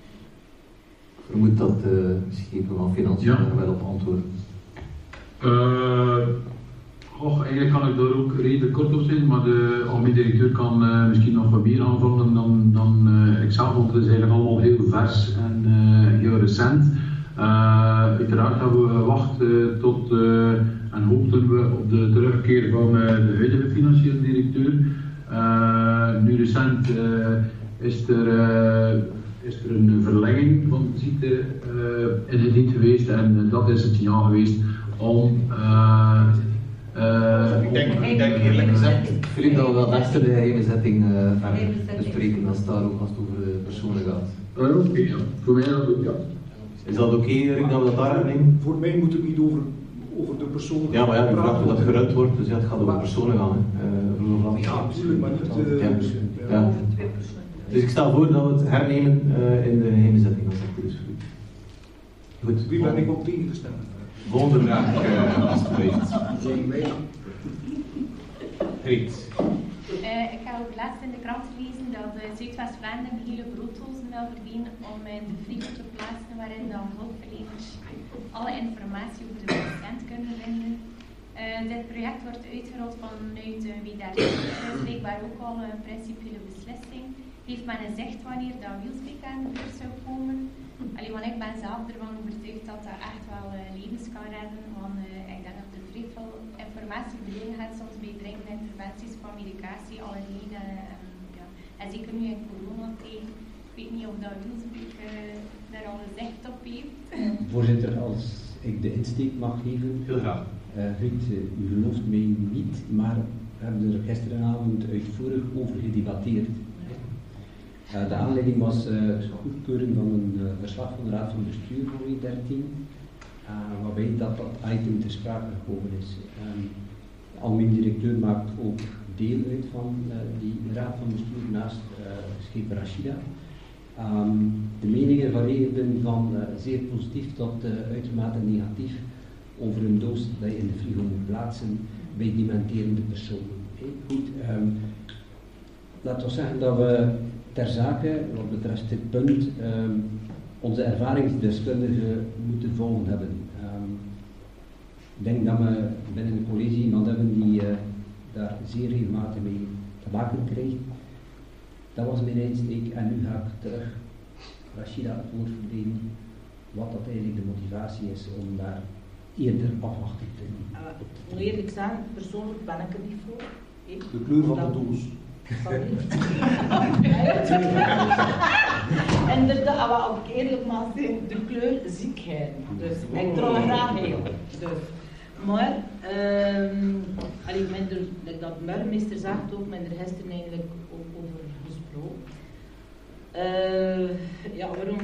Ik vermoed dat de schepen van financiën ja. daar wel op antwoorden. Uh, och, eigenlijk kan ik daar ook redelijk kort op zijn, maar de algemeen directeur kan uh, misschien nog wat meer aanvullen dan, dan uh, ikzelf, want het is eigenlijk allemaal heel vers en uh, heel recent. Uh, uiteraard hebben we gewacht uh, tot uh, en hoopten we op de terugkeer van uh, de huidige financieel directeur. Uh, nu recent uh, is er uh, is er een verlenging van de ziekte uh, ingediend geweest en uh, dat is het signaal geweest om... Uh, uh, ik, denk, ik denk eerlijk gezegd, ik vind dat we wel best de geheime zetting uh, verder bespreken als het daar ook als het over de personen gaat. Uh, Oké, okay, ja. Voor mij dat ook, ja. Is dat oké, okay, Erik, dat we dat daar hebben? Voor mij moet het niet over, over de personen gaan. Ja, maar ja, u vraagt hoe dat gerund wordt, dus ja, het gaat over personen gaan. Hè. Uh, ja, natuurlijk, maar niet... Uh, ja. Ja. Dus ik stel voor dat we het hernemen uh, in de geheime zetting, als dat goed is. Goed. Wie ben ik om tegen te stemmen? Volgende vraag, uh, alsjeblieft. Griet. Uh, ik ga ook laatst in de krant lezen dat uh, Zuidwest-Vlaanderen hele brooddozen wil verdienen om uh, de frigo te plaatsen waarin dan hulpverleners alle informatie over de patiënt kunnen vinden. Uh, dit project wordt uitgerold vanuit uh, W dertien. Er is blijkbaar ook al een principiële beslissing. Heeft men een zicht wanneer dat Wielsbeke aan de beurt zou komen? Allee, want ik ben zelf ervan overtuigd dat dat echt wel uh, levens kan redden. Want uh, ik denk dat er vrij veel informatie verleden gaat soms bij dringende interventies van medicatie, allerlei. Uh, ja. En zeker nu in coronatijd. Ik weet niet of dat Wielsbeke uh, daar al een zicht op heeft. Voorzitter, als ik de insteek mag geven. Heel graag. Uh, Ruud, uh, u gelooft mij niet, maar we hebben er gisteravond uitvoerig over gedebatteerd. Uh, de aanleiding was uh, de goedkeuring van een uh, verslag van de Raad van Bestuur van W dertien, uh, waarbij dat, dat item ter sprake gekomen is. Um, de algemeen directeur maakt ook deel uit van uh, die raad van bestuur naast uh, schepen Rashida. Um, de meningen varieerden van uh, zeer positief tot uh, uitermate negatief over een doos dat je in de frigo moet plaatsen bij dementerende personen. Hey, goed, um, laten we zeggen dat we ter zake, wat betreft dit punt, um, onze ervaringsdeskundigen moeten volgen hebben. Um, ik denk dat we binnen het college iemand hebben die uh, daar zeer regelmatig mee te maken krijgt. Dat was mijn insteek en nu ga ik terug Rashida het woord verdelen wat dat eigenlijk de motivatie is om daar eerder afwachting te doen. Uh, ik moet eerlijk zijn, persoonlijk ben ik er niet voor. Ik, de kleur van de doos. Inderdaad, wat ik eerlijk mag zijn, de kleur ziekheid. Dus ik draag graag heel. Dus. Maar, um, allee, minder, like dat burgemeester zegt ook, men er gisteren eigenlijk ook over gesproken. Uh, ja, waarom?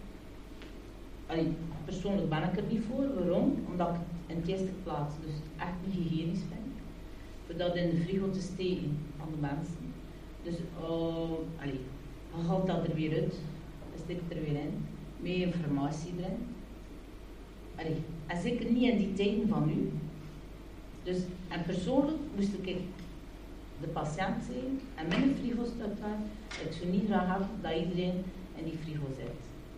Allee, persoonlijk ben ik er niet voor. Waarom? Omdat ik het in de eerste plaats dus echt niet hygiënisch vind. Voor dat in de frigo te steken aan de mensen. Dus, uh, allee, je haalt dat er weer uit, je stikt er weer in, met informatie erin. Allee, en zeker niet in die tijden van nu. Dus, en persoonlijk moest ik de patiënt zijn en mijn frigo staat daar. Ik zou niet graag hebben dat iedereen in die frigo zit.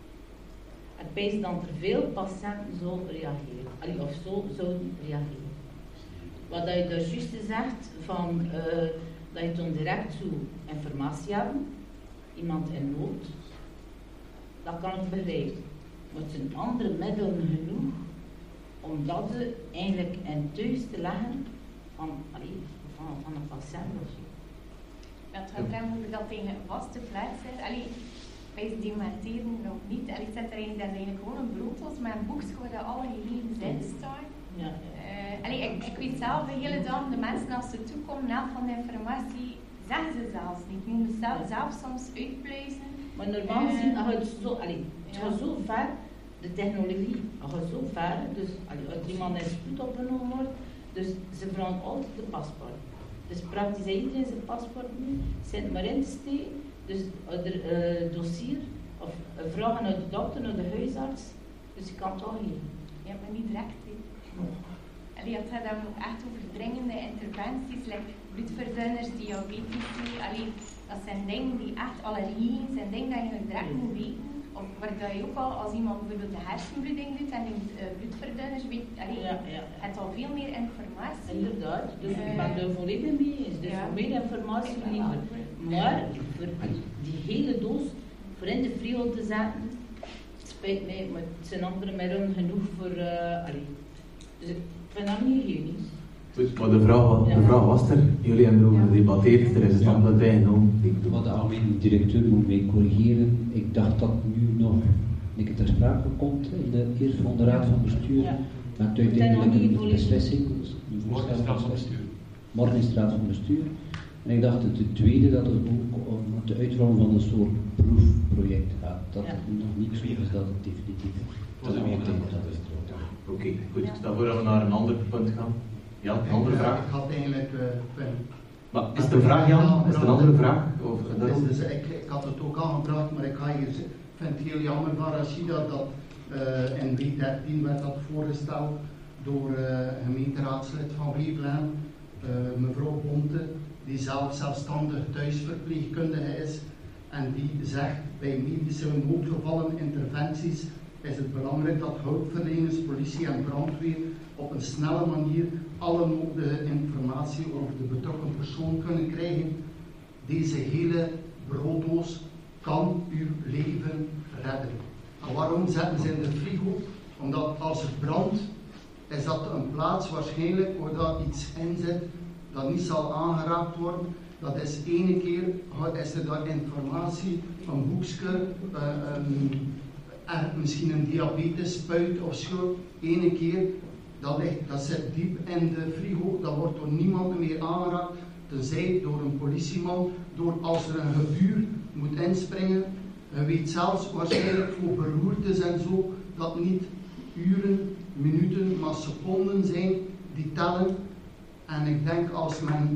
Ik wijs dat er veel patiënten zo reageren, allee, of zo zouden reageren. Wat je daar juist zegt, van, uh, dat je dan direct zo informatie hebt, iemand in nood, dat kan ik begrijpen. Maar het zijn andere middelen genoeg om dat eigenlijk in thuis te leggen van, allee, van, van een patiënt of zo. Ja, het gaat erom hoe dat tegen een vaste plaats is. Allee, wij dementeren nog niet. Allee, ik zet er eigenlijk, dat is eigenlijk gewoon een broodlos met een boekje waar dat alle gegevens in staan. Ja. Uh, allee, ik, ik weet zelf de hele dag, de mensen als ze toekomen, na van de informatie, zeggen ze zelfs niet. Je moet zelf, zelf soms uitpluizen. Maar normaal gezien, uh, gaat het zo, allee, het gaat zo ver, de technologie gaat zo ver, dus allee, als iemand in spoed opgenomen wordt, dus ze vragen altijd de paspoort. Dus praktisch iedereen zijn paspoort nu, zit maar in te steken, dus er uh, dossier, of uh, vragen naar de dokter, naar de huisarts, dus je kan het al geven. Ja, maar niet direct. Allee, het gaat dan ook echt over dringende interventies, like bloedverdunners, diabetes. Allee, dat zijn dingen die echt allergieën zijn, dingen dat je direct moet weten. Of waar dat je ook al, als iemand bijvoorbeeld de hersenbloeding doet en die uh, bloedverdunners weet, allee, ja, ja. het al veel meer informatie. Inderdaad, dus uh, ik ben er volledig mee eens. Dus ja. meer informatie liever. Maar voor die hele doos voor in de frigo te zetten, het spijt mij, maar het zijn andere middelen genoeg voor. Uh, allee. Dus ik vind dat niet hygiënisch. Goed, maar de vraag, de vraag was er, jullie hebben erover gedebatteerd, er is een standpunt ingenomen. Wat de algemene directeur moet mij corrigeren, ik dacht dat nu nog een ter sprake komt in de eerste van de raad van bestuur, ja. met uiteindelijk een beslissing. Morgen is de raad van bestuur. Morgen is de raad van bestuur. En ik dacht dat de tweede dat het ook om de uitrolling van een soort proefproject gaat. Dat ja. het nog niet zo is dat het definitief is. Dat is een Oké, okay, goed. Ik stel voor dat we naar een ander punt gaan. Ja, een andere vraag. Ik had eigenlijk uh, maar is de vraag, Jan? Is er een andere vraag? Of, dus, dus ik, ik had het ook aangebracht, maar ik ga hier, vind het heel jammer van Rashida dat uh, in B dertien werd dat voorgesteld door uh, gemeenteraadslid van Wevelgem, uh, mevrouw Bonte, die zelf zelfstandig thuisverpleegkundige is en die zegt bij medische noodgevallen, interventies, is het belangrijk dat hulpverleners, politie en brandweer op een snelle manier alle nodige informatie over de betrokken persoon kunnen krijgen. Deze hele brooddoos kan uw leven redden. En waarom zetten ze in de frigo? Omdat als het brandt, is dat een plaats waarschijnlijk waar dat iets in zit dat niet zal aangeraakt worden. Dat is ene keer, is er daar informatie, een boekje, uh, um, en misschien een diabetesspuit of zo, ene keer, dat, ligt, dat zit diep in de frigo, dat wordt door niemand meer aangeraakt, tenzij door een politieman, door als er een gebuur moet inspringen. Je weet zelfs waarschijnlijk voor beroertes en zo, dat niet uren, minuten, maar seconden zijn die tellen. En ik denk als men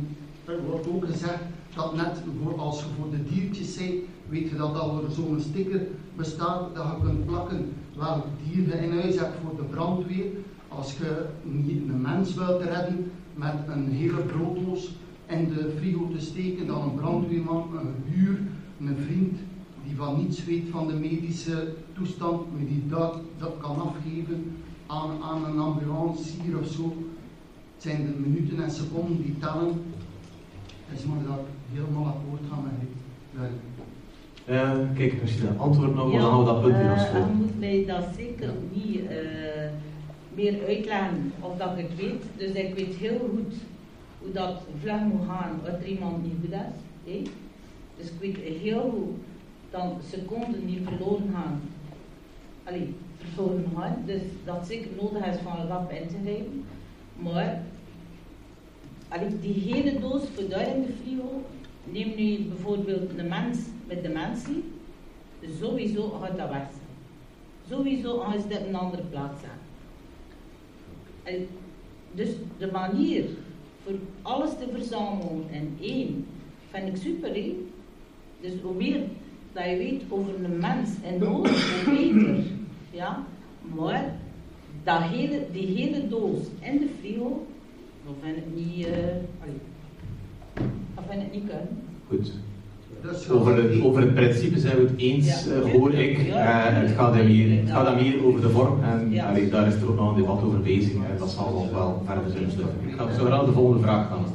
er wordt ook gezegd dat net voor, als je voor de diertjes bent, weet je dat al er zo'n sticker bestaat dat je kunt plakken welk dier je in huis hebt voor de brandweer. Als je niet een mens wilt redden met een hele brooddoos in de frigo te steken, dan een brandweerman, een huur, een vriend die van niets weet van de medische toestand, maar die dat, dat kan afgeven aan, aan een ambulance hier of zo. Het zijn de minuten en seconden die tellen. Dus maar dat helemaal akkoord gaan met dit. Uh, kijk, als je een antwoord nog, ja, dan houden we dat punt weer uh, afsluiten. Je moet mij dat zeker niet uh, meer uitleggen of dat ik het weet. Dus ik weet heel goed hoe dat vlug moet gaan als er iemand niet goed is. Hey? Dus ik weet heel goed dat seconden niet verloren gaan. Allee, verloren gaan. Dus dat zeker nodig is van rap in te grijpen. Maar allee, die hele doos voor daar in de frigo, neem nu bijvoorbeeld een mens met dementie, dus sowieso gaat dat weg zijn. Sowieso gaan ze dat op een andere plaats zijn. En dus de manier voor alles te verzamelen in één vind ik super. He? Dus hoe meer dat je weet over een mens en nood, hoe beter. Ja? Maar dat hele, die hele doos in de frigo, dat vind ik niet, uh, dat vind ik niet kunnen. Goed. Over, de, over het principe zijn we het eens, ja, uh, hoor ik. Uh, het gaat hem hier, het gaat hem hier over de vorm en ja. allee, daar is er ook nog een debat over bezig. Uh, dat zal nog wel verder zijn sluiten. Ik ga zo graag de volgende vraag gaan.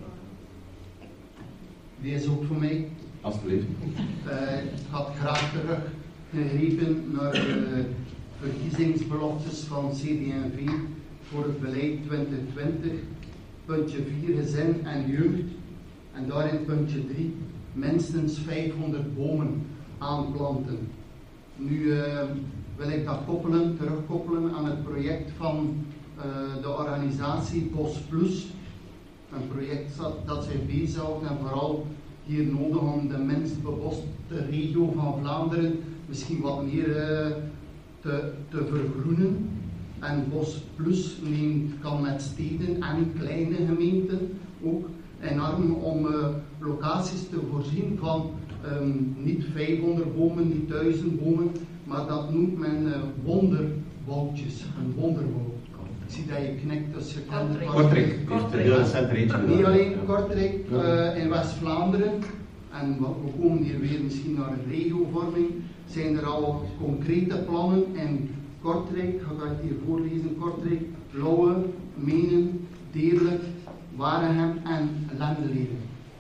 Die is ook voor mij. Alsjeblieft. Uh, ik had graag teruggegrepen naar de verkiezingsbeloftes van C D en V voor het beleid twintig twintig. Puntje vier, gezin en jeugd. En daarin puntje drie, minstens vijfhonderd bomen aanplanten. Nu uh, wil ik dat koppelen, terugkoppelen aan het project van uh, de organisatie Bos Plus. Een project dat, dat zij bezighoudt en vooral hier nodig om de minst beboste regio van Vlaanderen misschien wat meer uh, te, te vergroenen. En Bos Plus neemt, kan met steden en kleine gemeenten ook enorm om uh, locaties te voorzien van um, niet vijfhonderd bomen, niet duizend bomen, maar dat noemt men uh, wonderwoudjes, een wonderwoud. Ik zie dat je knikt, dus je kent het. Kortrijk, Kortrijk. Niet alleen Kortrijk, uh, in West-Vlaanderen, en we komen hier weer misschien naar een regiovorming, zijn er al concrete plannen in Kortrijk, ik ga het hier voorlezen, Kortrijk, Lauwe, Menen, Deerlijk, Waregem en Lendeleden.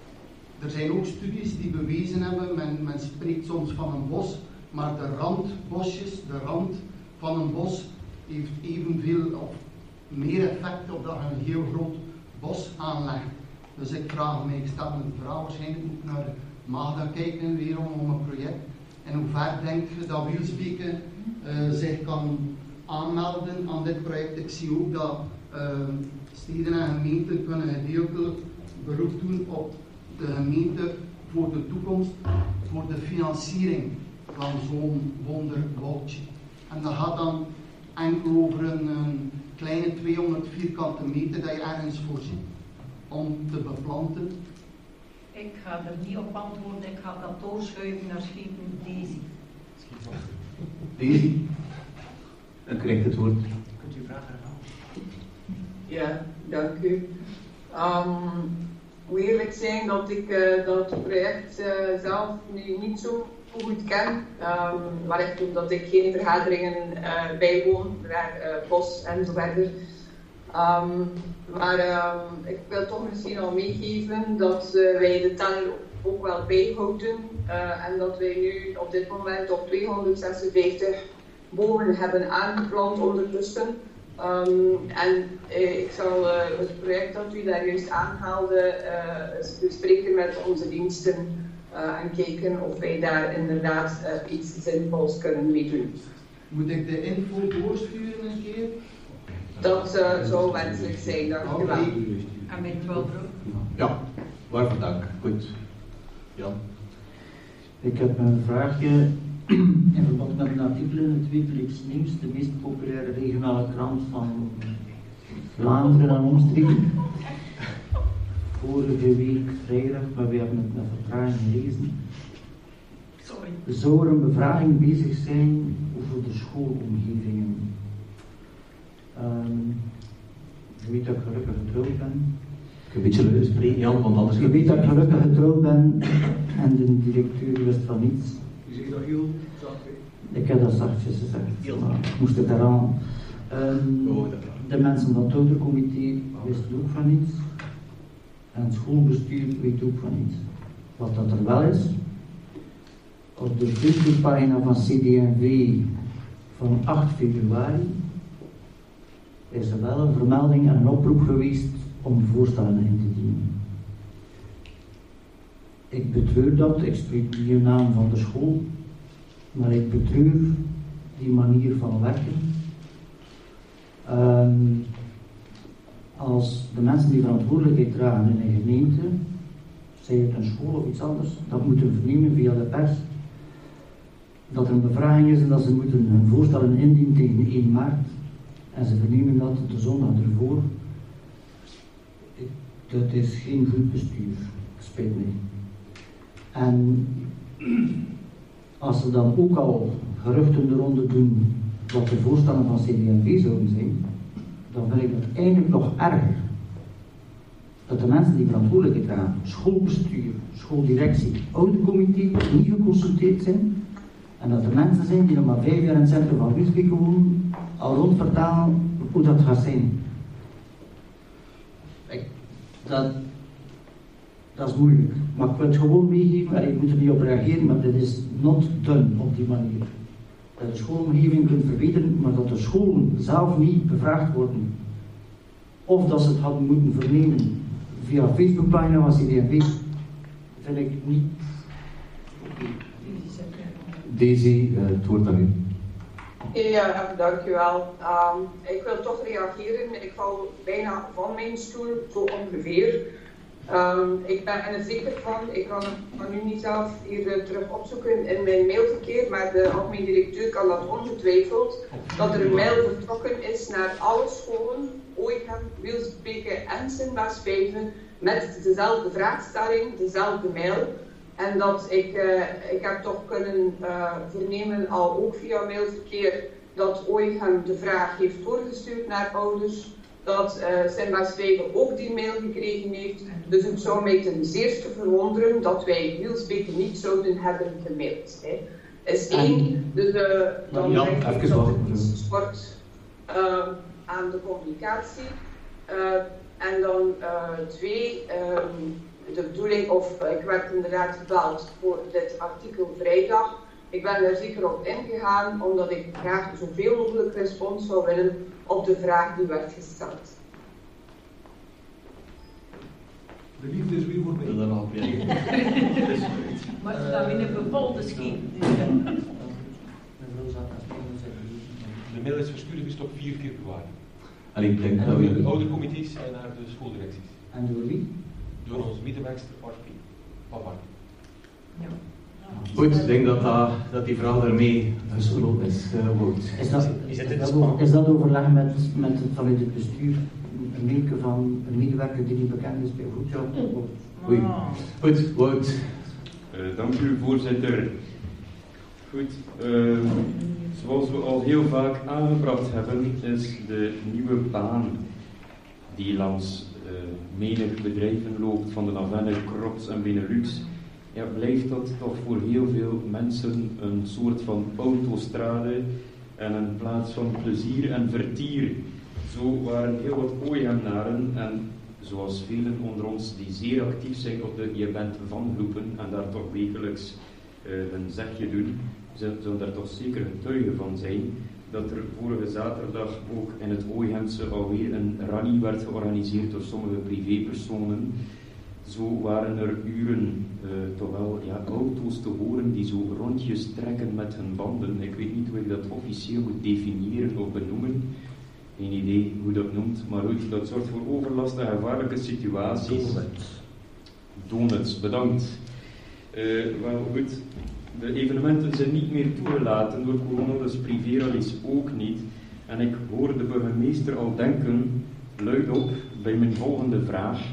Er zijn ook studies die bewezen hebben, men, men spreekt soms van een bos, maar de randbosjes, de rand van een bos heeft evenveel of meer effect op dat je een heel groot bos aanlegt. Dus ik vraag me, ik stel me de vraag, waarschijnlijk moet ik naar Magda kijken weer om, om een project. En hoe ver denk je dat Wielsbeke uh, zich kan aanmelden aan dit project? Ik zie ook dat uh, steden en gemeenten kunnen gedeeltelijk beroep doen op de gemeente voor de toekomst, voor de financiering van zo'n wonderwoudje. En dat gaat dan enkel over een, een kleine tweehonderd vierkante meter dat je ergens voorziet om te beplanten. Ik ga er niet op antwoorden, ik ga dat doorschuiven naar Schepen Daisy. Daisy? Dan krijgt het woord. Kunt u uw vraag herhalen? Ja, dank u. Um, moet eerlijk zijn dat ik uh, dat project uh, zelf nu niet zo goed ken. Um, wellicht omdat ik geen vergaderingen uh, bijwoon, naar uh, bos en zo verder. Um, maar um, ik wil toch misschien al meegeven dat uh, wij de teller ook wel bijhouden uh, en dat wij nu op dit moment op tweehonderdzesenvijftig bomen hebben aangeplant ondertussen. Um, en uh, ik zal uh, het project dat u daar juist aanhaalde uh, bespreken met onze diensten uh, en kijken of wij daar inderdaad uh, iets zinvols kunnen mee doen. Moet ik de info doorsturen een keer? Dat uh, zou wenselijk zijn, dank u wel. En met wel Ja, waarvoor dank. Goed. Jan. Ik heb een vraagje in verband met een artikel in het Wekelijks Nieuws, de meest populaire regionale krant van Vlaanderen en omstreken. vorige week vrijdag, maar we hebben het met vertraging gelezen. Sorry. Zou er een bevraging bezig zijn over de schoolomgevingen? Um, je weet dat ik gelukkig getrouwd ben. Een beetje luid spreken, Jan, want anders... Je weet dat ik gelukkig getrouwd ben en de directeur wist van niets. Je zegt dat heel zacht. Ik heb dat zachtjes gezegd, maar ik moest het eraan. Um, de mensen van het oudercomité wisten ook van niets. En het schoolbestuur weet ook van niets. Wat dat er wel is, op de Facebookpagina van C D M V van acht februari is er wel een vermelding en een oproep geweest om voorstellen in te dienen. Ik betreur dat, ik spreek niet in naam van de school, maar ik betreur die manier van werken. Um, als de mensen die verantwoordelijkheid dragen in een gemeente, zij het een school of iets anders, dat moeten vernemen via de pers, dat er een bevraging is en dat ze moeten hun voorstellen indienen tegen één maart. En ze vernemen dat de zondag ervoor. Dat is geen goed bestuur, spijt me. En als ze dan ook al geruchten de ronde doen wat de voorstellen van C D M V zouden zijn, dan vind ik dat eigenlijk nog erger. Dat de mensen die verantwoordelijkheid dragen, schoolbestuur, schooldirectie, oudercomité, niet geconsulteerd zijn. En dat er mensen zijn die nog maar vijf jaar in het centrum van Wiesbeek wonen, al rondvertalen hoe dat gaat zijn. Ik, dat, dat is moeilijk. Maar ik wil het gewoon meegeven, en ik moet er niet op reageren, maar dit is not done op die manier. Dat de schoolomgeving kunt verbeteren, maar dat de scholen zelf niet bevraagd worden. Of dat ze het hadden moeten vernemen via Facebookpagina van C D M V, vind ik niet oké. Daisy, uh, het woord aan u. Ja, dankjewel. Um, ik wil toch reageren. Ik val bijna van mijn stoel, zo ongeveer. Um, ik ben er zeker van, ik kan het van nu niet zelf hier uh, terug opzoeken in mijn mailverkeer, maar de algemeen directeur kan dat ongetwijfeld, dat er een mail vertrokken is naar alle scholen, Ooichem, Wielsbeke en Sint-Baasvijven, met dezelfde vraagstelling, dezelfde mail. En dat ik, uh, ik heb toch kunnen uh, vernemen, al ook via mailverkeer, dat Ooichem de vraag heeft voorgestuurd naar ouders, dat uh, Sint-Baasvijven ook die mail gekregen heeft. Dus het zou mij ten zeerste verwonderen dat wij Wielsbeke niet zouden hebben gemaild. Hè. Is één, dus uh, dan ja, denk ik even dat wachten. het iets wordt uh, aan de communicatie. Uh, en dan uh, twee, um, de bedoeling, of uh, ik werd inderdaad gebeld voor dit artikel vrijdag. Ik ben daar zeker op ingegaan, omdat ik graag zoveel mogelijk respons zou willen op de vraag die werd gesteld. De liefde is weer voor mij. Dan al weer. Maar ze gaan in een bepaalde scheme. De mail is verstuurd is op vier februari. En ik denk en dat naar we... de oudercomité's en naar de schooldirecties. En door wie? Door ons medewerkster Arpie. Papa. Ja. Goed, ik denk dat, dat, dat die vraag daarmee gesloten is. Uh, is, dat, is, dat, is, dat, is dat overleg met, met het, vanuit het bestuur? Een mailje van een medewerker die niet bekend is bij Goedjob? Oei. Goed, Wout. Uh, dank u, voorzitter. Goed, uh, zoals we al heel vaak aangebracht hebben, is de nieuwe baan die langs uh, menig bedrijven loopt van de Navenne, Krops en Benelux. Ja, blijft dat toch voor heel veel mensen een soort van autostrade en een plaats van plezier en vertier. Zo waren heel wat Ooichemnaren en zoals velen onder ons die zeer actief zijn op de Je bent van groepen en daar toch wekelijks uh, een zegje doen, zullen daar toch zeker getuigen van zijn dat er vorige zaterdag ook in het Ooichemse alweer een rally werd georganiseerd door sommige privépersonen. Zo waren er uren uh, toch wel ja, auto's te horen die zo rondjes trekken met hun banden. Ik weet niet hoe ik dat officieel moet definiëren of benoemen. Geen idee hoe dat noemt, maar goed, dat zorgt voor overlast en gevaarlijke situaties. Donuts. Donuts, bedankt. Uh, wel goed, de evenementen zijn niet meer toegelaten door corona, dus privé-rallies ook niet. En ik hoorde de burgemeester al denken, luidop, bij mijn volgende vraag.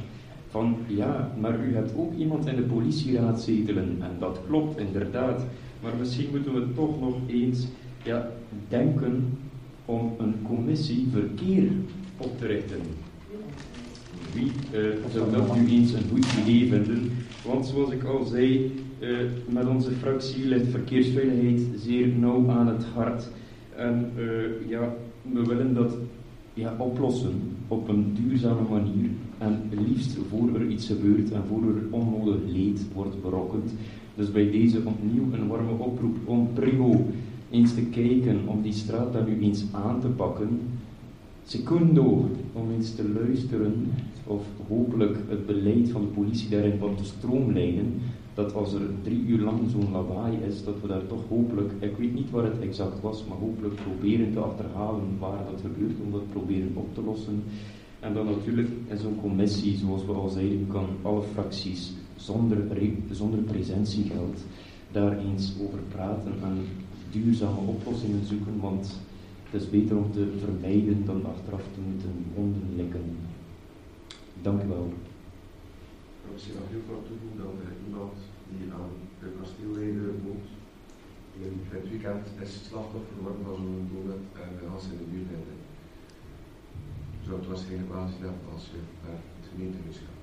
van ja, maar u hebt ook iemand in de politieraad zetelen en dat klopt inderdaad, maar misschien moeten we toch nog eens ja, denken om een commissie verkeer op te richten. Wie uh, zou dat nu eens een goed idee vinden? Want zoals ik al zei, uh, met onze fractie ligt verkeersveiligheid zeer nauw aan het hart. En uh, ja, we willen dat ja, oplossen op een duurzame manier. En liefst voor er iets gebeurt en voor er onnodig leed wordt berokkend. Dus bij deze opnieuw een warme oproep om primo eens te kijken, om die straat dan nu eens aan te pakken. Secundo, om eens te luisteren of hopelijk het beleid van de politie daarin wat te stroomlijnen, dat als er drie uur lang zo'n lawaai is, dat we daar toch hopelijk, ik weet niet waar het exact was, maar hopelijk proberen te achterhalen waar dat gebeurt, om dat proberen op te lossen. En dan natuurlijk in zo'n commissie, zoals we al zeiden, kan alle fracties zonder, zonder presentiegeld daar eens over praten en duurzame oplossingen zoeken, want het is beter om te vermijden dan achteraf te moeten wonden likken. Dank u wel. Misschien nog heel kort toevoegen dat er iemand die aan de kasteelleden woont, in het weekend is slachtoffer geworden van zo'n doelwet en als ze in de buurt vinden. Zou het waarschijnlijk wel zien hebben als je naar het gemeentehuis gaat.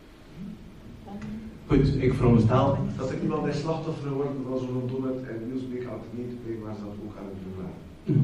Goed, ik veronderstel dat er iemand is slachtoffer geworden van zo'n doelwet en Nielsbeek aan het gemeentehuis waar ze dat ook aan het doen waren.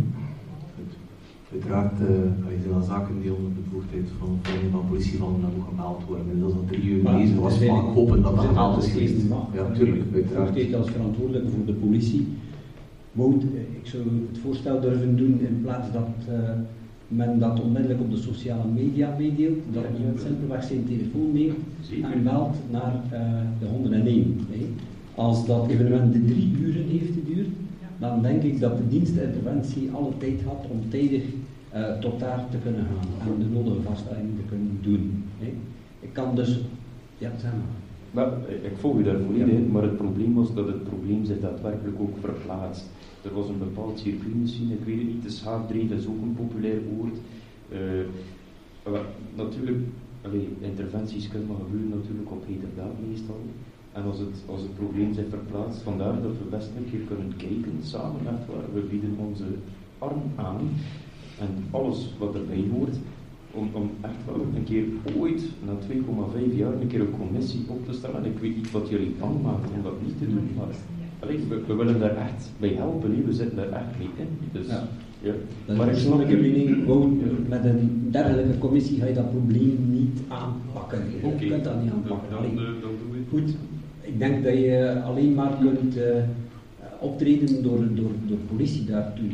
Goed. Uiteraard uh, zijn dat zaken die onder de bevoegdheid van de van politie van ook gemeld worden. En dat al drie uur bezig was, maar ik hoop dat dat gemeld is geweest. Ja, natuurlijk, uiteraard. Ik als verantwoordelijke voor de politie, moet, ik zou het voorstel durven doen in plaats dat uh, men dat onmiddellijk op de sociale media meedeelt, dat men simpelweg zijn telefoon neemt en meldt naar uh, de honderdéén. Hè. Als dat evenement de drie uren heeft geduurd, dan denk ik dat de dienstinterventie alle tijd had om tijdig uh, tot daar te kunnen gaan en de nodige vaststellingen te kunnen doen. Hè. Ik kan dus, ja, zeg maar. Maar, ik volg u daar volledig in, maar het probleem was dat het probleem zich daadwerkelijk ook verplaatst. Er was een bepaald circuit misschien, ik weet het niet, de schaapdreef is ook een populair woord. Uh, maar natuurlijk, allee, interventies kunnen maar gebeuren natuurlijk op heterdaad meestal. En als het, als het probleem zich verplaatst, vandaar dat we best een keer kunnen kijken, samen echt waar, we bieden onze arm aan en alles wat erbij hoort, om, om echt wel een keer ooit, na twee komma vijf jaar, een keer een commissie op te stellen. En ik weet niet wat jullie bang maakt om dat niet te doen, maar allee, we, we willen daar echt bij helpen, nee, we zitten daar echt mee in. Dus, ja. Ja. Maar ik snap ik mening, gewoon met een dergelijke commissie ga je dat probleem niet aanpakken. Je okay. kunt dat niet aanpakken. Dan, dan, dan, dan doen we het. Goed, ik denk dat je alleen maar kunt uh, optreden door, door, door politie daartoe.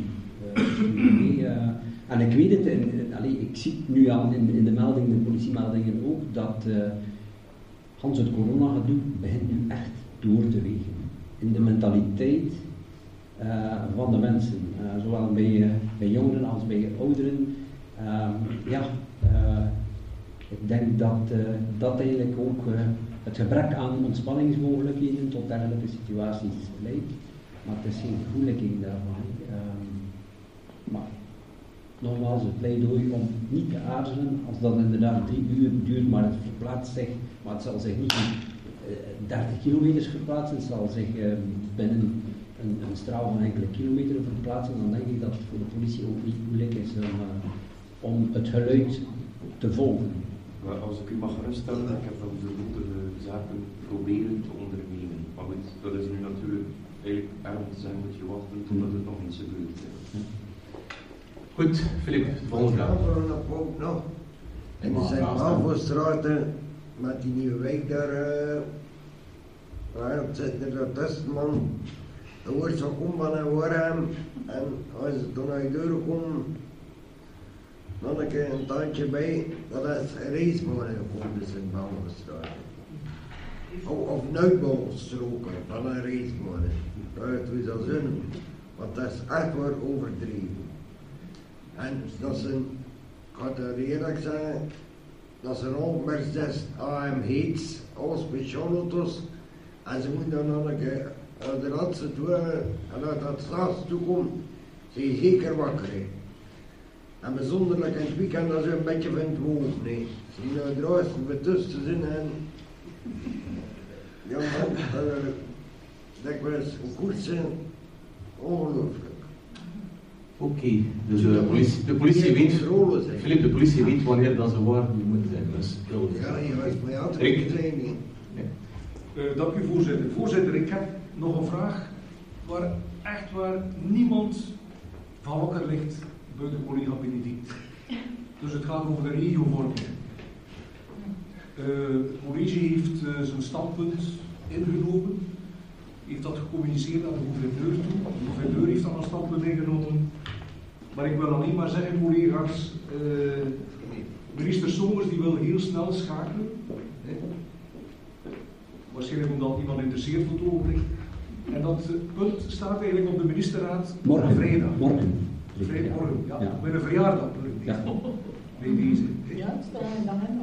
Uh, uh, en ik weet het, en, en, allee, ik zie het nu aan in, in de meldingen, de politiemeldingen ook, dat uh, Hans het corona-gedoe begint nu echt door te wegen. In de mentaliteit uh, van de mensen, uh, zowel bij, uh, bij jongeren als bij ouderen. Uh, ja, uh, ik denk dat uh, dat eigenlijk ook uh, het gebrek aan ontspanningsmogelijkheden tot dergelijke situaties leidt. Maar het is geen goedelijking daarvan. Uh, maar nogmaals, het pleidooi om niet te aarzelen als dat inderdaad drie uur duurt, maar het verplaatst zich, maar het zal zich niet in dertig kilometers verplaatsen, het zal zich uh, binnen een, een straal van enkele kilometers verplaatsen, dan denk ik dat het voor de politie ook niet moeilijk is om, uh, om het geluid te volgen. Maar als ik u mag geruststellen, ik heb dan de nodige zaken proberen te ondernemen. Maar goed, dat is nu natuurlijk eigenlijk erg te zijn, moet je wachten totdat het nog niet gebeurt. Goed, Filip, volgende vraag. nog. En er zijn aanvoerstraten met die nieuwe wijk daar, uh, waar zit er daartussen, man. Er wordt zo komen en warm en als ze dan naar je deur komen, dan een keer een tandje bij, dat is een racemolen gekomen, dus in Bouwstraten. Of, of nuitbouwstroken van een racemolen. Dat is dat zin, want dat is echt waar overdreven. En dat is een, ik had er eerlijk zeggen, dat is een Mercedes A M H's, alle speciaalauto's. En ze moeten dan nog een keer uit de laatste toe en uit dat straks toe komen, ze zeker wakker. En bijzonderlijk in het weekend als je een beetje vindt wonen. Nee, zie nou de rest met tussen zijn en ja, man, dat er dikwijls een koers zijn, ongelooflijk. Oké, okay, dus de politie, de politie weet, Filip, de politie weet wanneer dat ze waar moeten zijn. Dus heel ja, je weet mij altijd Rick. zijn niet. Uh, dank u voorzitter. Voorzitter, ik heb nog een vraag waar echt waar niemand van wakker ligt buiten collega Benedict. Dus het gaat over de regiovorming. Uh, het college heeft uh, zijn standpunt ingenomen, heeft dat gecommuniceerd naar de gouverneur toe. De gouverneur heeft dan een standpunt ingenomen. Maar ik wil alleen maar zeggen, collega's, uh, minister Somers die wil heel snel schakelen. Hè. Waarschijnlijk omdat iemand interesseert voor het ogenblik. En dat uh, punt staat eigenlijk op de ministerraad morgen, vrijdag. Morgen. Vrijdag, morgen, ja. ja. Met een verjaardag. Ja. Bij deze. Ja, het staat in de agenda.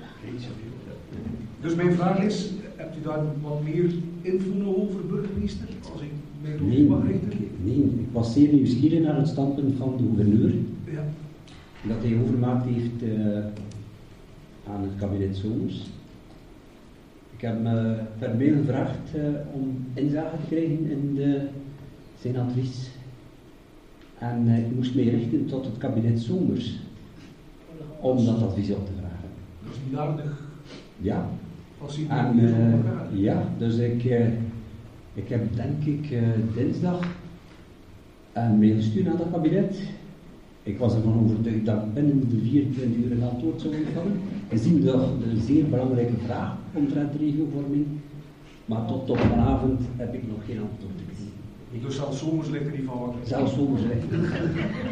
Dus mijn vraag is, hebt u daar wat meer info over, burgemeester? Als ik mij door nee, mag richten? Nee, ik was zeer nieuwsgierig naar het standpunt van de gouverneur. Ja. Dat hij overmaakt heeft uh, aan het kabinet Somers. Ik heb me per mail gevraagd uh, om inzage te krijgen in de senatrice. En uh, ik moest mij richten tot het kabinet Somers om dat advies op te vragen. Dat is niet aardig. Ja. Als je en, uh, ja, dus ik, uh, ik heb denk ik uh, dinsdag een mail gestuurd naar dat kabinet. Ik was ervan overtuigd dat ik binnen de vierentwintig uur een antwoord zou ontvangen. Gezien de, de zeer belangrijke vraag omtrent de regiovorming. Maar tot op vanavond heb ik nog geen antwoord gekregen. Dus zelfs Somers ligt er niet van wakker? Zelfs Somers ligt er niet van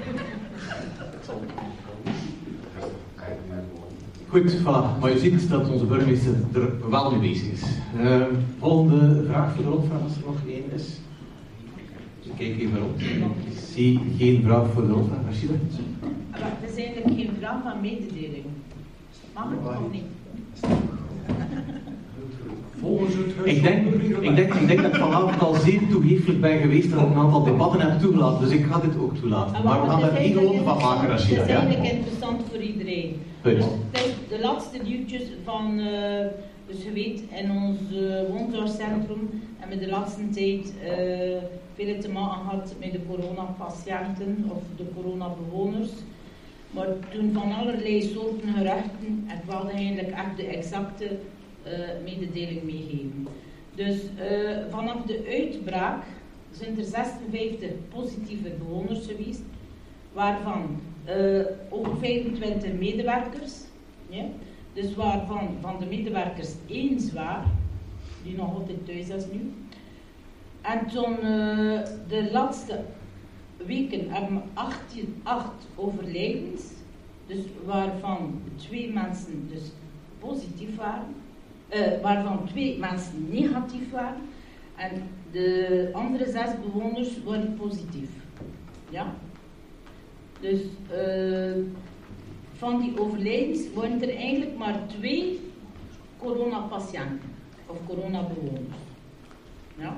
Goed, voilà. Maar je ziet dat onze burgemeester er wel mee bezig is. Uh, volgende vraag voor de rondvraag, als er nog één is. Ik kijk even rond. Ik zie geen vraag voor de rondvraag. Rachida? Het is eigenlijk geen vraag van mededeling. Mag het of niet? Volgens het huis ik denk, ik, denk, ik denk dat ik vanavond al zeer toegeeflijk ben geweest dat ik een aantal debatten heb toegelaten, dus ik ga dit ook toelaten. Maar, maar we gaan er niet gewoon van maken, Rachida. Het is ja? eigenlijk interessant voor iedereen. Punt. Kijk, de laatste nieuwtjes van, uh, dus je weet, in ons uh, woonzorgcentrum hebben we de laatste tijd uh, veel te maken gehad met de coronapatiënten of de coronabewoners. Maar toen van allerlei soorten geruchten, ik wilde eigenlijk echt de exacte uh, mededeling meegeven. Dus uh, vanaf de uitbraak zijn er zesenvijftig positieve bewoners geweest, waarvan uh, ook vijfentwintig medewerkers. Ja? Dus waarvan van de medewerkers één zwaar, die nog altijd thuis is nu. En toen uh, de laatste weken hebben we achttien, acht overlijdens, dus waarvan twee mensen dus positief waren, uh, waarvan twee mensen negatief waren en de andere zes bewoners waren positief. Ja? Dus uh, van die overlijdens waren er eigenlijk maar twee coronapatiënten of coronabewoners. Ja?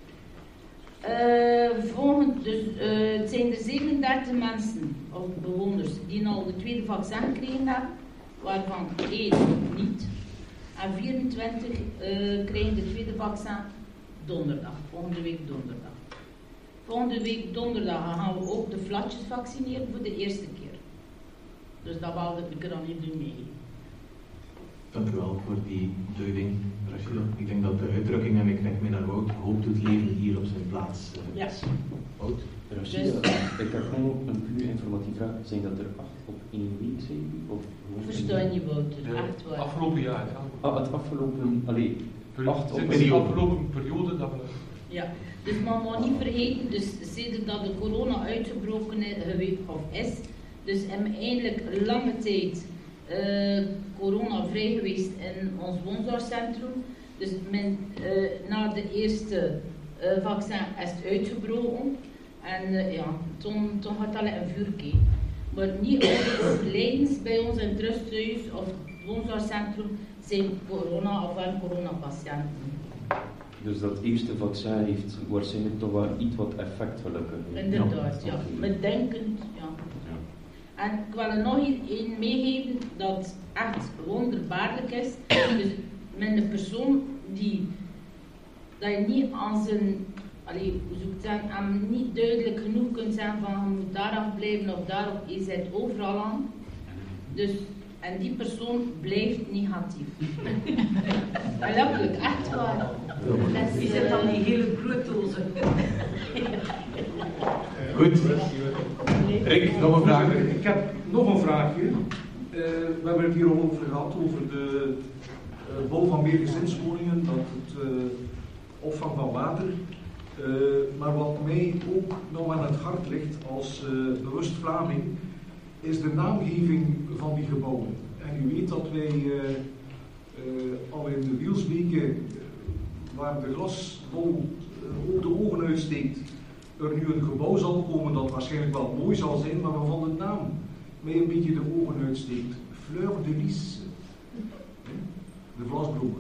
Uh, volgend, dus, uh, het zijn er zevenendertig mensen of bewoners die al de tweede vaccin gekregen hebben, waarvan één niet. En vierentwintig uh, krijgen de tweede vaccin donderdag, volgende week donderdag. Volgende week donderdag gaan we ook de flatjes vaccineren voor de eerste keer. Dus dat wilde ik er dan even mee. Dank u wel voor die duiding, Rachida. Ik denk dat de uitdrukking, en ik krijg mij naar Wout, hoopt het leven hier op zijn plaats. Uh, ja. Wout? Rachida, dus, ik heb gewoon een puur informatieve vraag. Zijn dat er acht op één week zijn? Of verstaan je, Wouter? Echt waar. Afgelopen jaar, ja. Ah, het afgelopen, allee, acht op één week. De afgelopen periode dat we... Ja, dus maar moet niet vergeten, dus sinds dat de corona uitgebroken is, of is, dus hebben we eigenlijk lange tijd uh, corona-vrij geweest in ons woonzorgcentrum. Dus men, uh, na de eerste uh, vaccin is het uitgebroken. En uh, ja, toen, toen had dat een vuurke. Maar niet alle overlijdens bij ons in het rusthuis of het woonzorgcentrum zijn corona of wel coronapatiënten. Dus dat eerste vaccin heeft waarschijnlijk toch wel iets wat effect gelukkig. Inderdaad, ja. Met denkend, ja. ja. En ik wil er nog één meegeven dat echt wonderbaarlijk is. Dus met een persoon die, dat je niet aan zijn, allee, hoe zou ik zeggen, hem niet duidelijk genoeg kunt zeggen van je moet daaraf blijven of daarop, je zit overal aan. Dus, en die persoon blijft negatief. Gelukkig, echt waar. Die zit dan in hele brooddozen. Goed. Rick, nog een vraag. Ik heb nog een vraagje. Uh, we hebben het hier al over gehad, over de uh, bouw van meer gezinswoningen, dat het uh, opvang van water. Uh, maar wat mij ook nog aan het hart ligt als uh, bewust Vlaming, is de naamgeving van die gebouwen. En u weet dat wij uh, uh, al in de Wielsbeke, uh, waar de glasbouw uh, ook de ogen uitsteekt, er nu een gebouw zal komen dat waarschijnlijk wel mooi zal zijn, maar waarvan de naam mij een beetje de ogen uitsteekt. Fleur de Lys. De Vlasbroek.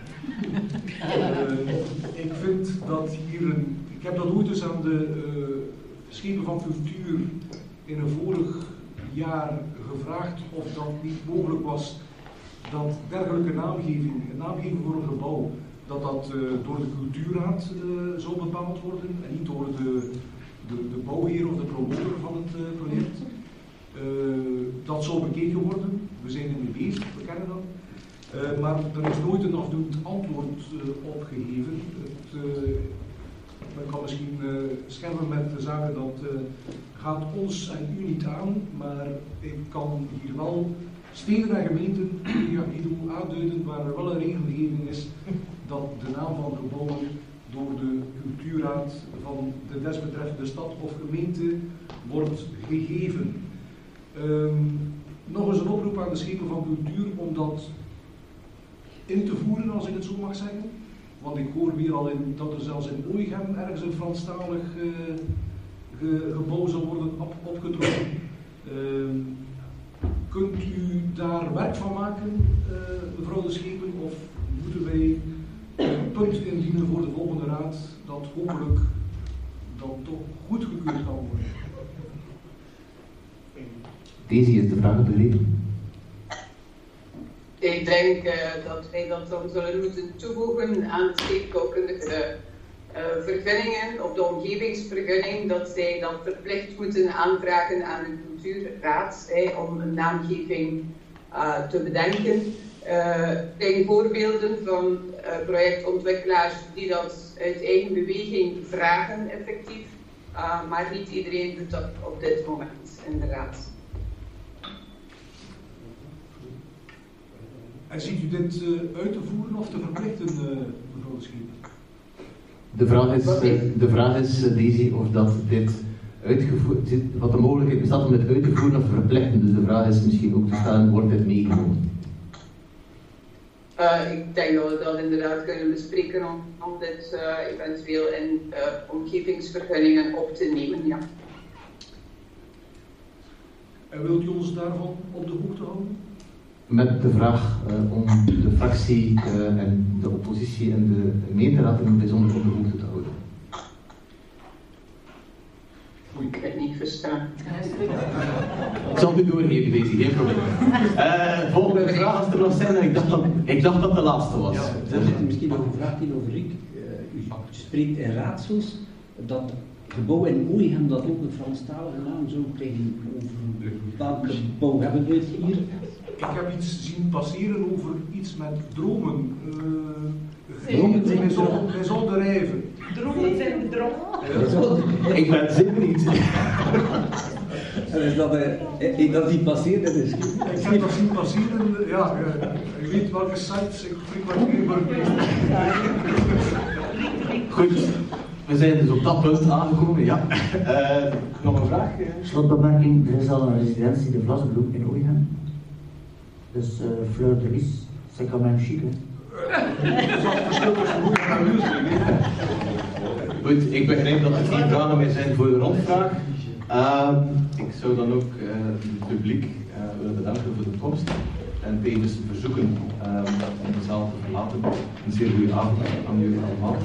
uh, ik vind dat hier een... Ik heb dat ooit eens aan de uh, schepen van cultuur in een vorig jaar gevraagd of dat niet mogelijk was dat dergelijke naamgeving, een naamgeving voor een gebouw, dat dat uh, door de cultuurraad uh, zou bepaald worden en niet door de, de, de bouwheer of de promotor van het uh, project. Uh, dat zou bekeken worden, we zijn ermee bezig, we kennen dat. Uh, maar er is nooit een afdoend antwoord uh, op gegeven. Het, uh, men kan misschien uh, schermen met de zaken dat uh, gaat ons en u niet aan, maar ik kan hier wel steden en gemeenten ja, die aanduiden waar er wel een regelgeving is dat de naam van gebouwen door de cultuurraad van de desbetreffende stad of gemeente wordt gegeven. Um, nog eens een oproep aan de schepen van cultuur om dat in te voeren, als ik het zo mag zeggen. Want ik hoor weer al in, dat er zelfs in Ooigem ergens een Franstalig uh, ge, gebouw zal worden op, opgetrokken. Uh, kunt u daar werk van maken, uh, mevrouw de Schepen, of moeten wij een punt indienen voor de volgende raad dat hopelijk dan toch goedgekeurd kan worden? Deze is de vraag begrepen. Ik denk uh, dat wij dat dan zullen moeten toevoegen aan de steekbouwkundige uh, vergunningen, op de omgevingsvergunning, dat zij dan verplicht moeten aanvragen aan de cultuurraad eh, om een naamgeving uh, te bedenken. Uh, er zijn voorbeelden van uh, projectontwikkelaars die dat uit eigen beweging vragen, effectief, uh, maar niet iedereen doet dat op dit moment in de raad. En ziet u dit uh, uit te voeren of te verplichten, uh, mevrouw de Schepen? De vraag is, uh, de vraag is uh, Daisy, of dat dit uitgevoerd, wat de mogelijkheid bestaat om dit uit te voeren of te verplichten. Dus de vraag is misschien ook te stellen, wordt dit meegenomen? Uh, ik denk dat we dat inderdaad kunnen bespreken om, om dit uh, eventueel in uh, omgevingsvergunningen op te nemen, ja. En wilt u ons daarvan op de hoogte houden? Met de vraag uh, om de fractie uh, en de oppositie en de gemeenteraad in het bijzonder op de hoogte te houden. Ik heb het niet verstaan. Ik zal het u doorgeven, Daisy, geen probleem. Uh, volgende vraag, als er nog zijn, ik dacht dat, ik dacht dat de laatste was. Ja, voorzitter, misschien nog een vraag die over Rick. Uh, u spreekt in raadsels dat gebouw in Ooigem dat ook een Franstalige naam zou krijgen. Over welke gebouw hebben we het hier? Ik heb iets zien passeren over iets met dromen. Uh, dromen zijn bij, zon, bij Zonderijven. Dromen zijn bedrog. Ja. Ik ben zeker niet. En is dat, uh, dat die passeert? Dus. Ik heb dat zien passeren, ja, uh, je weet welke sites ik frequenteer. Goed, we zijn dus op dat punt aangekomen, ja. Uh, nog een vraag? Slotbemerking, er is al een residentie, de Vlasbroek in Ooigem. Dus uh, Fleur de Lys, c'est quand même chic, hè? Goed, ik begrijp dat er geen vragen meer zijn voor de rondvraag. Uh, ik zou dan ook uh, het publiek uh, willen bedanken voor de komst en tevens verzoeken uh, om de zaal te verlaten. Een zeer goede avond aan jullie allemaal.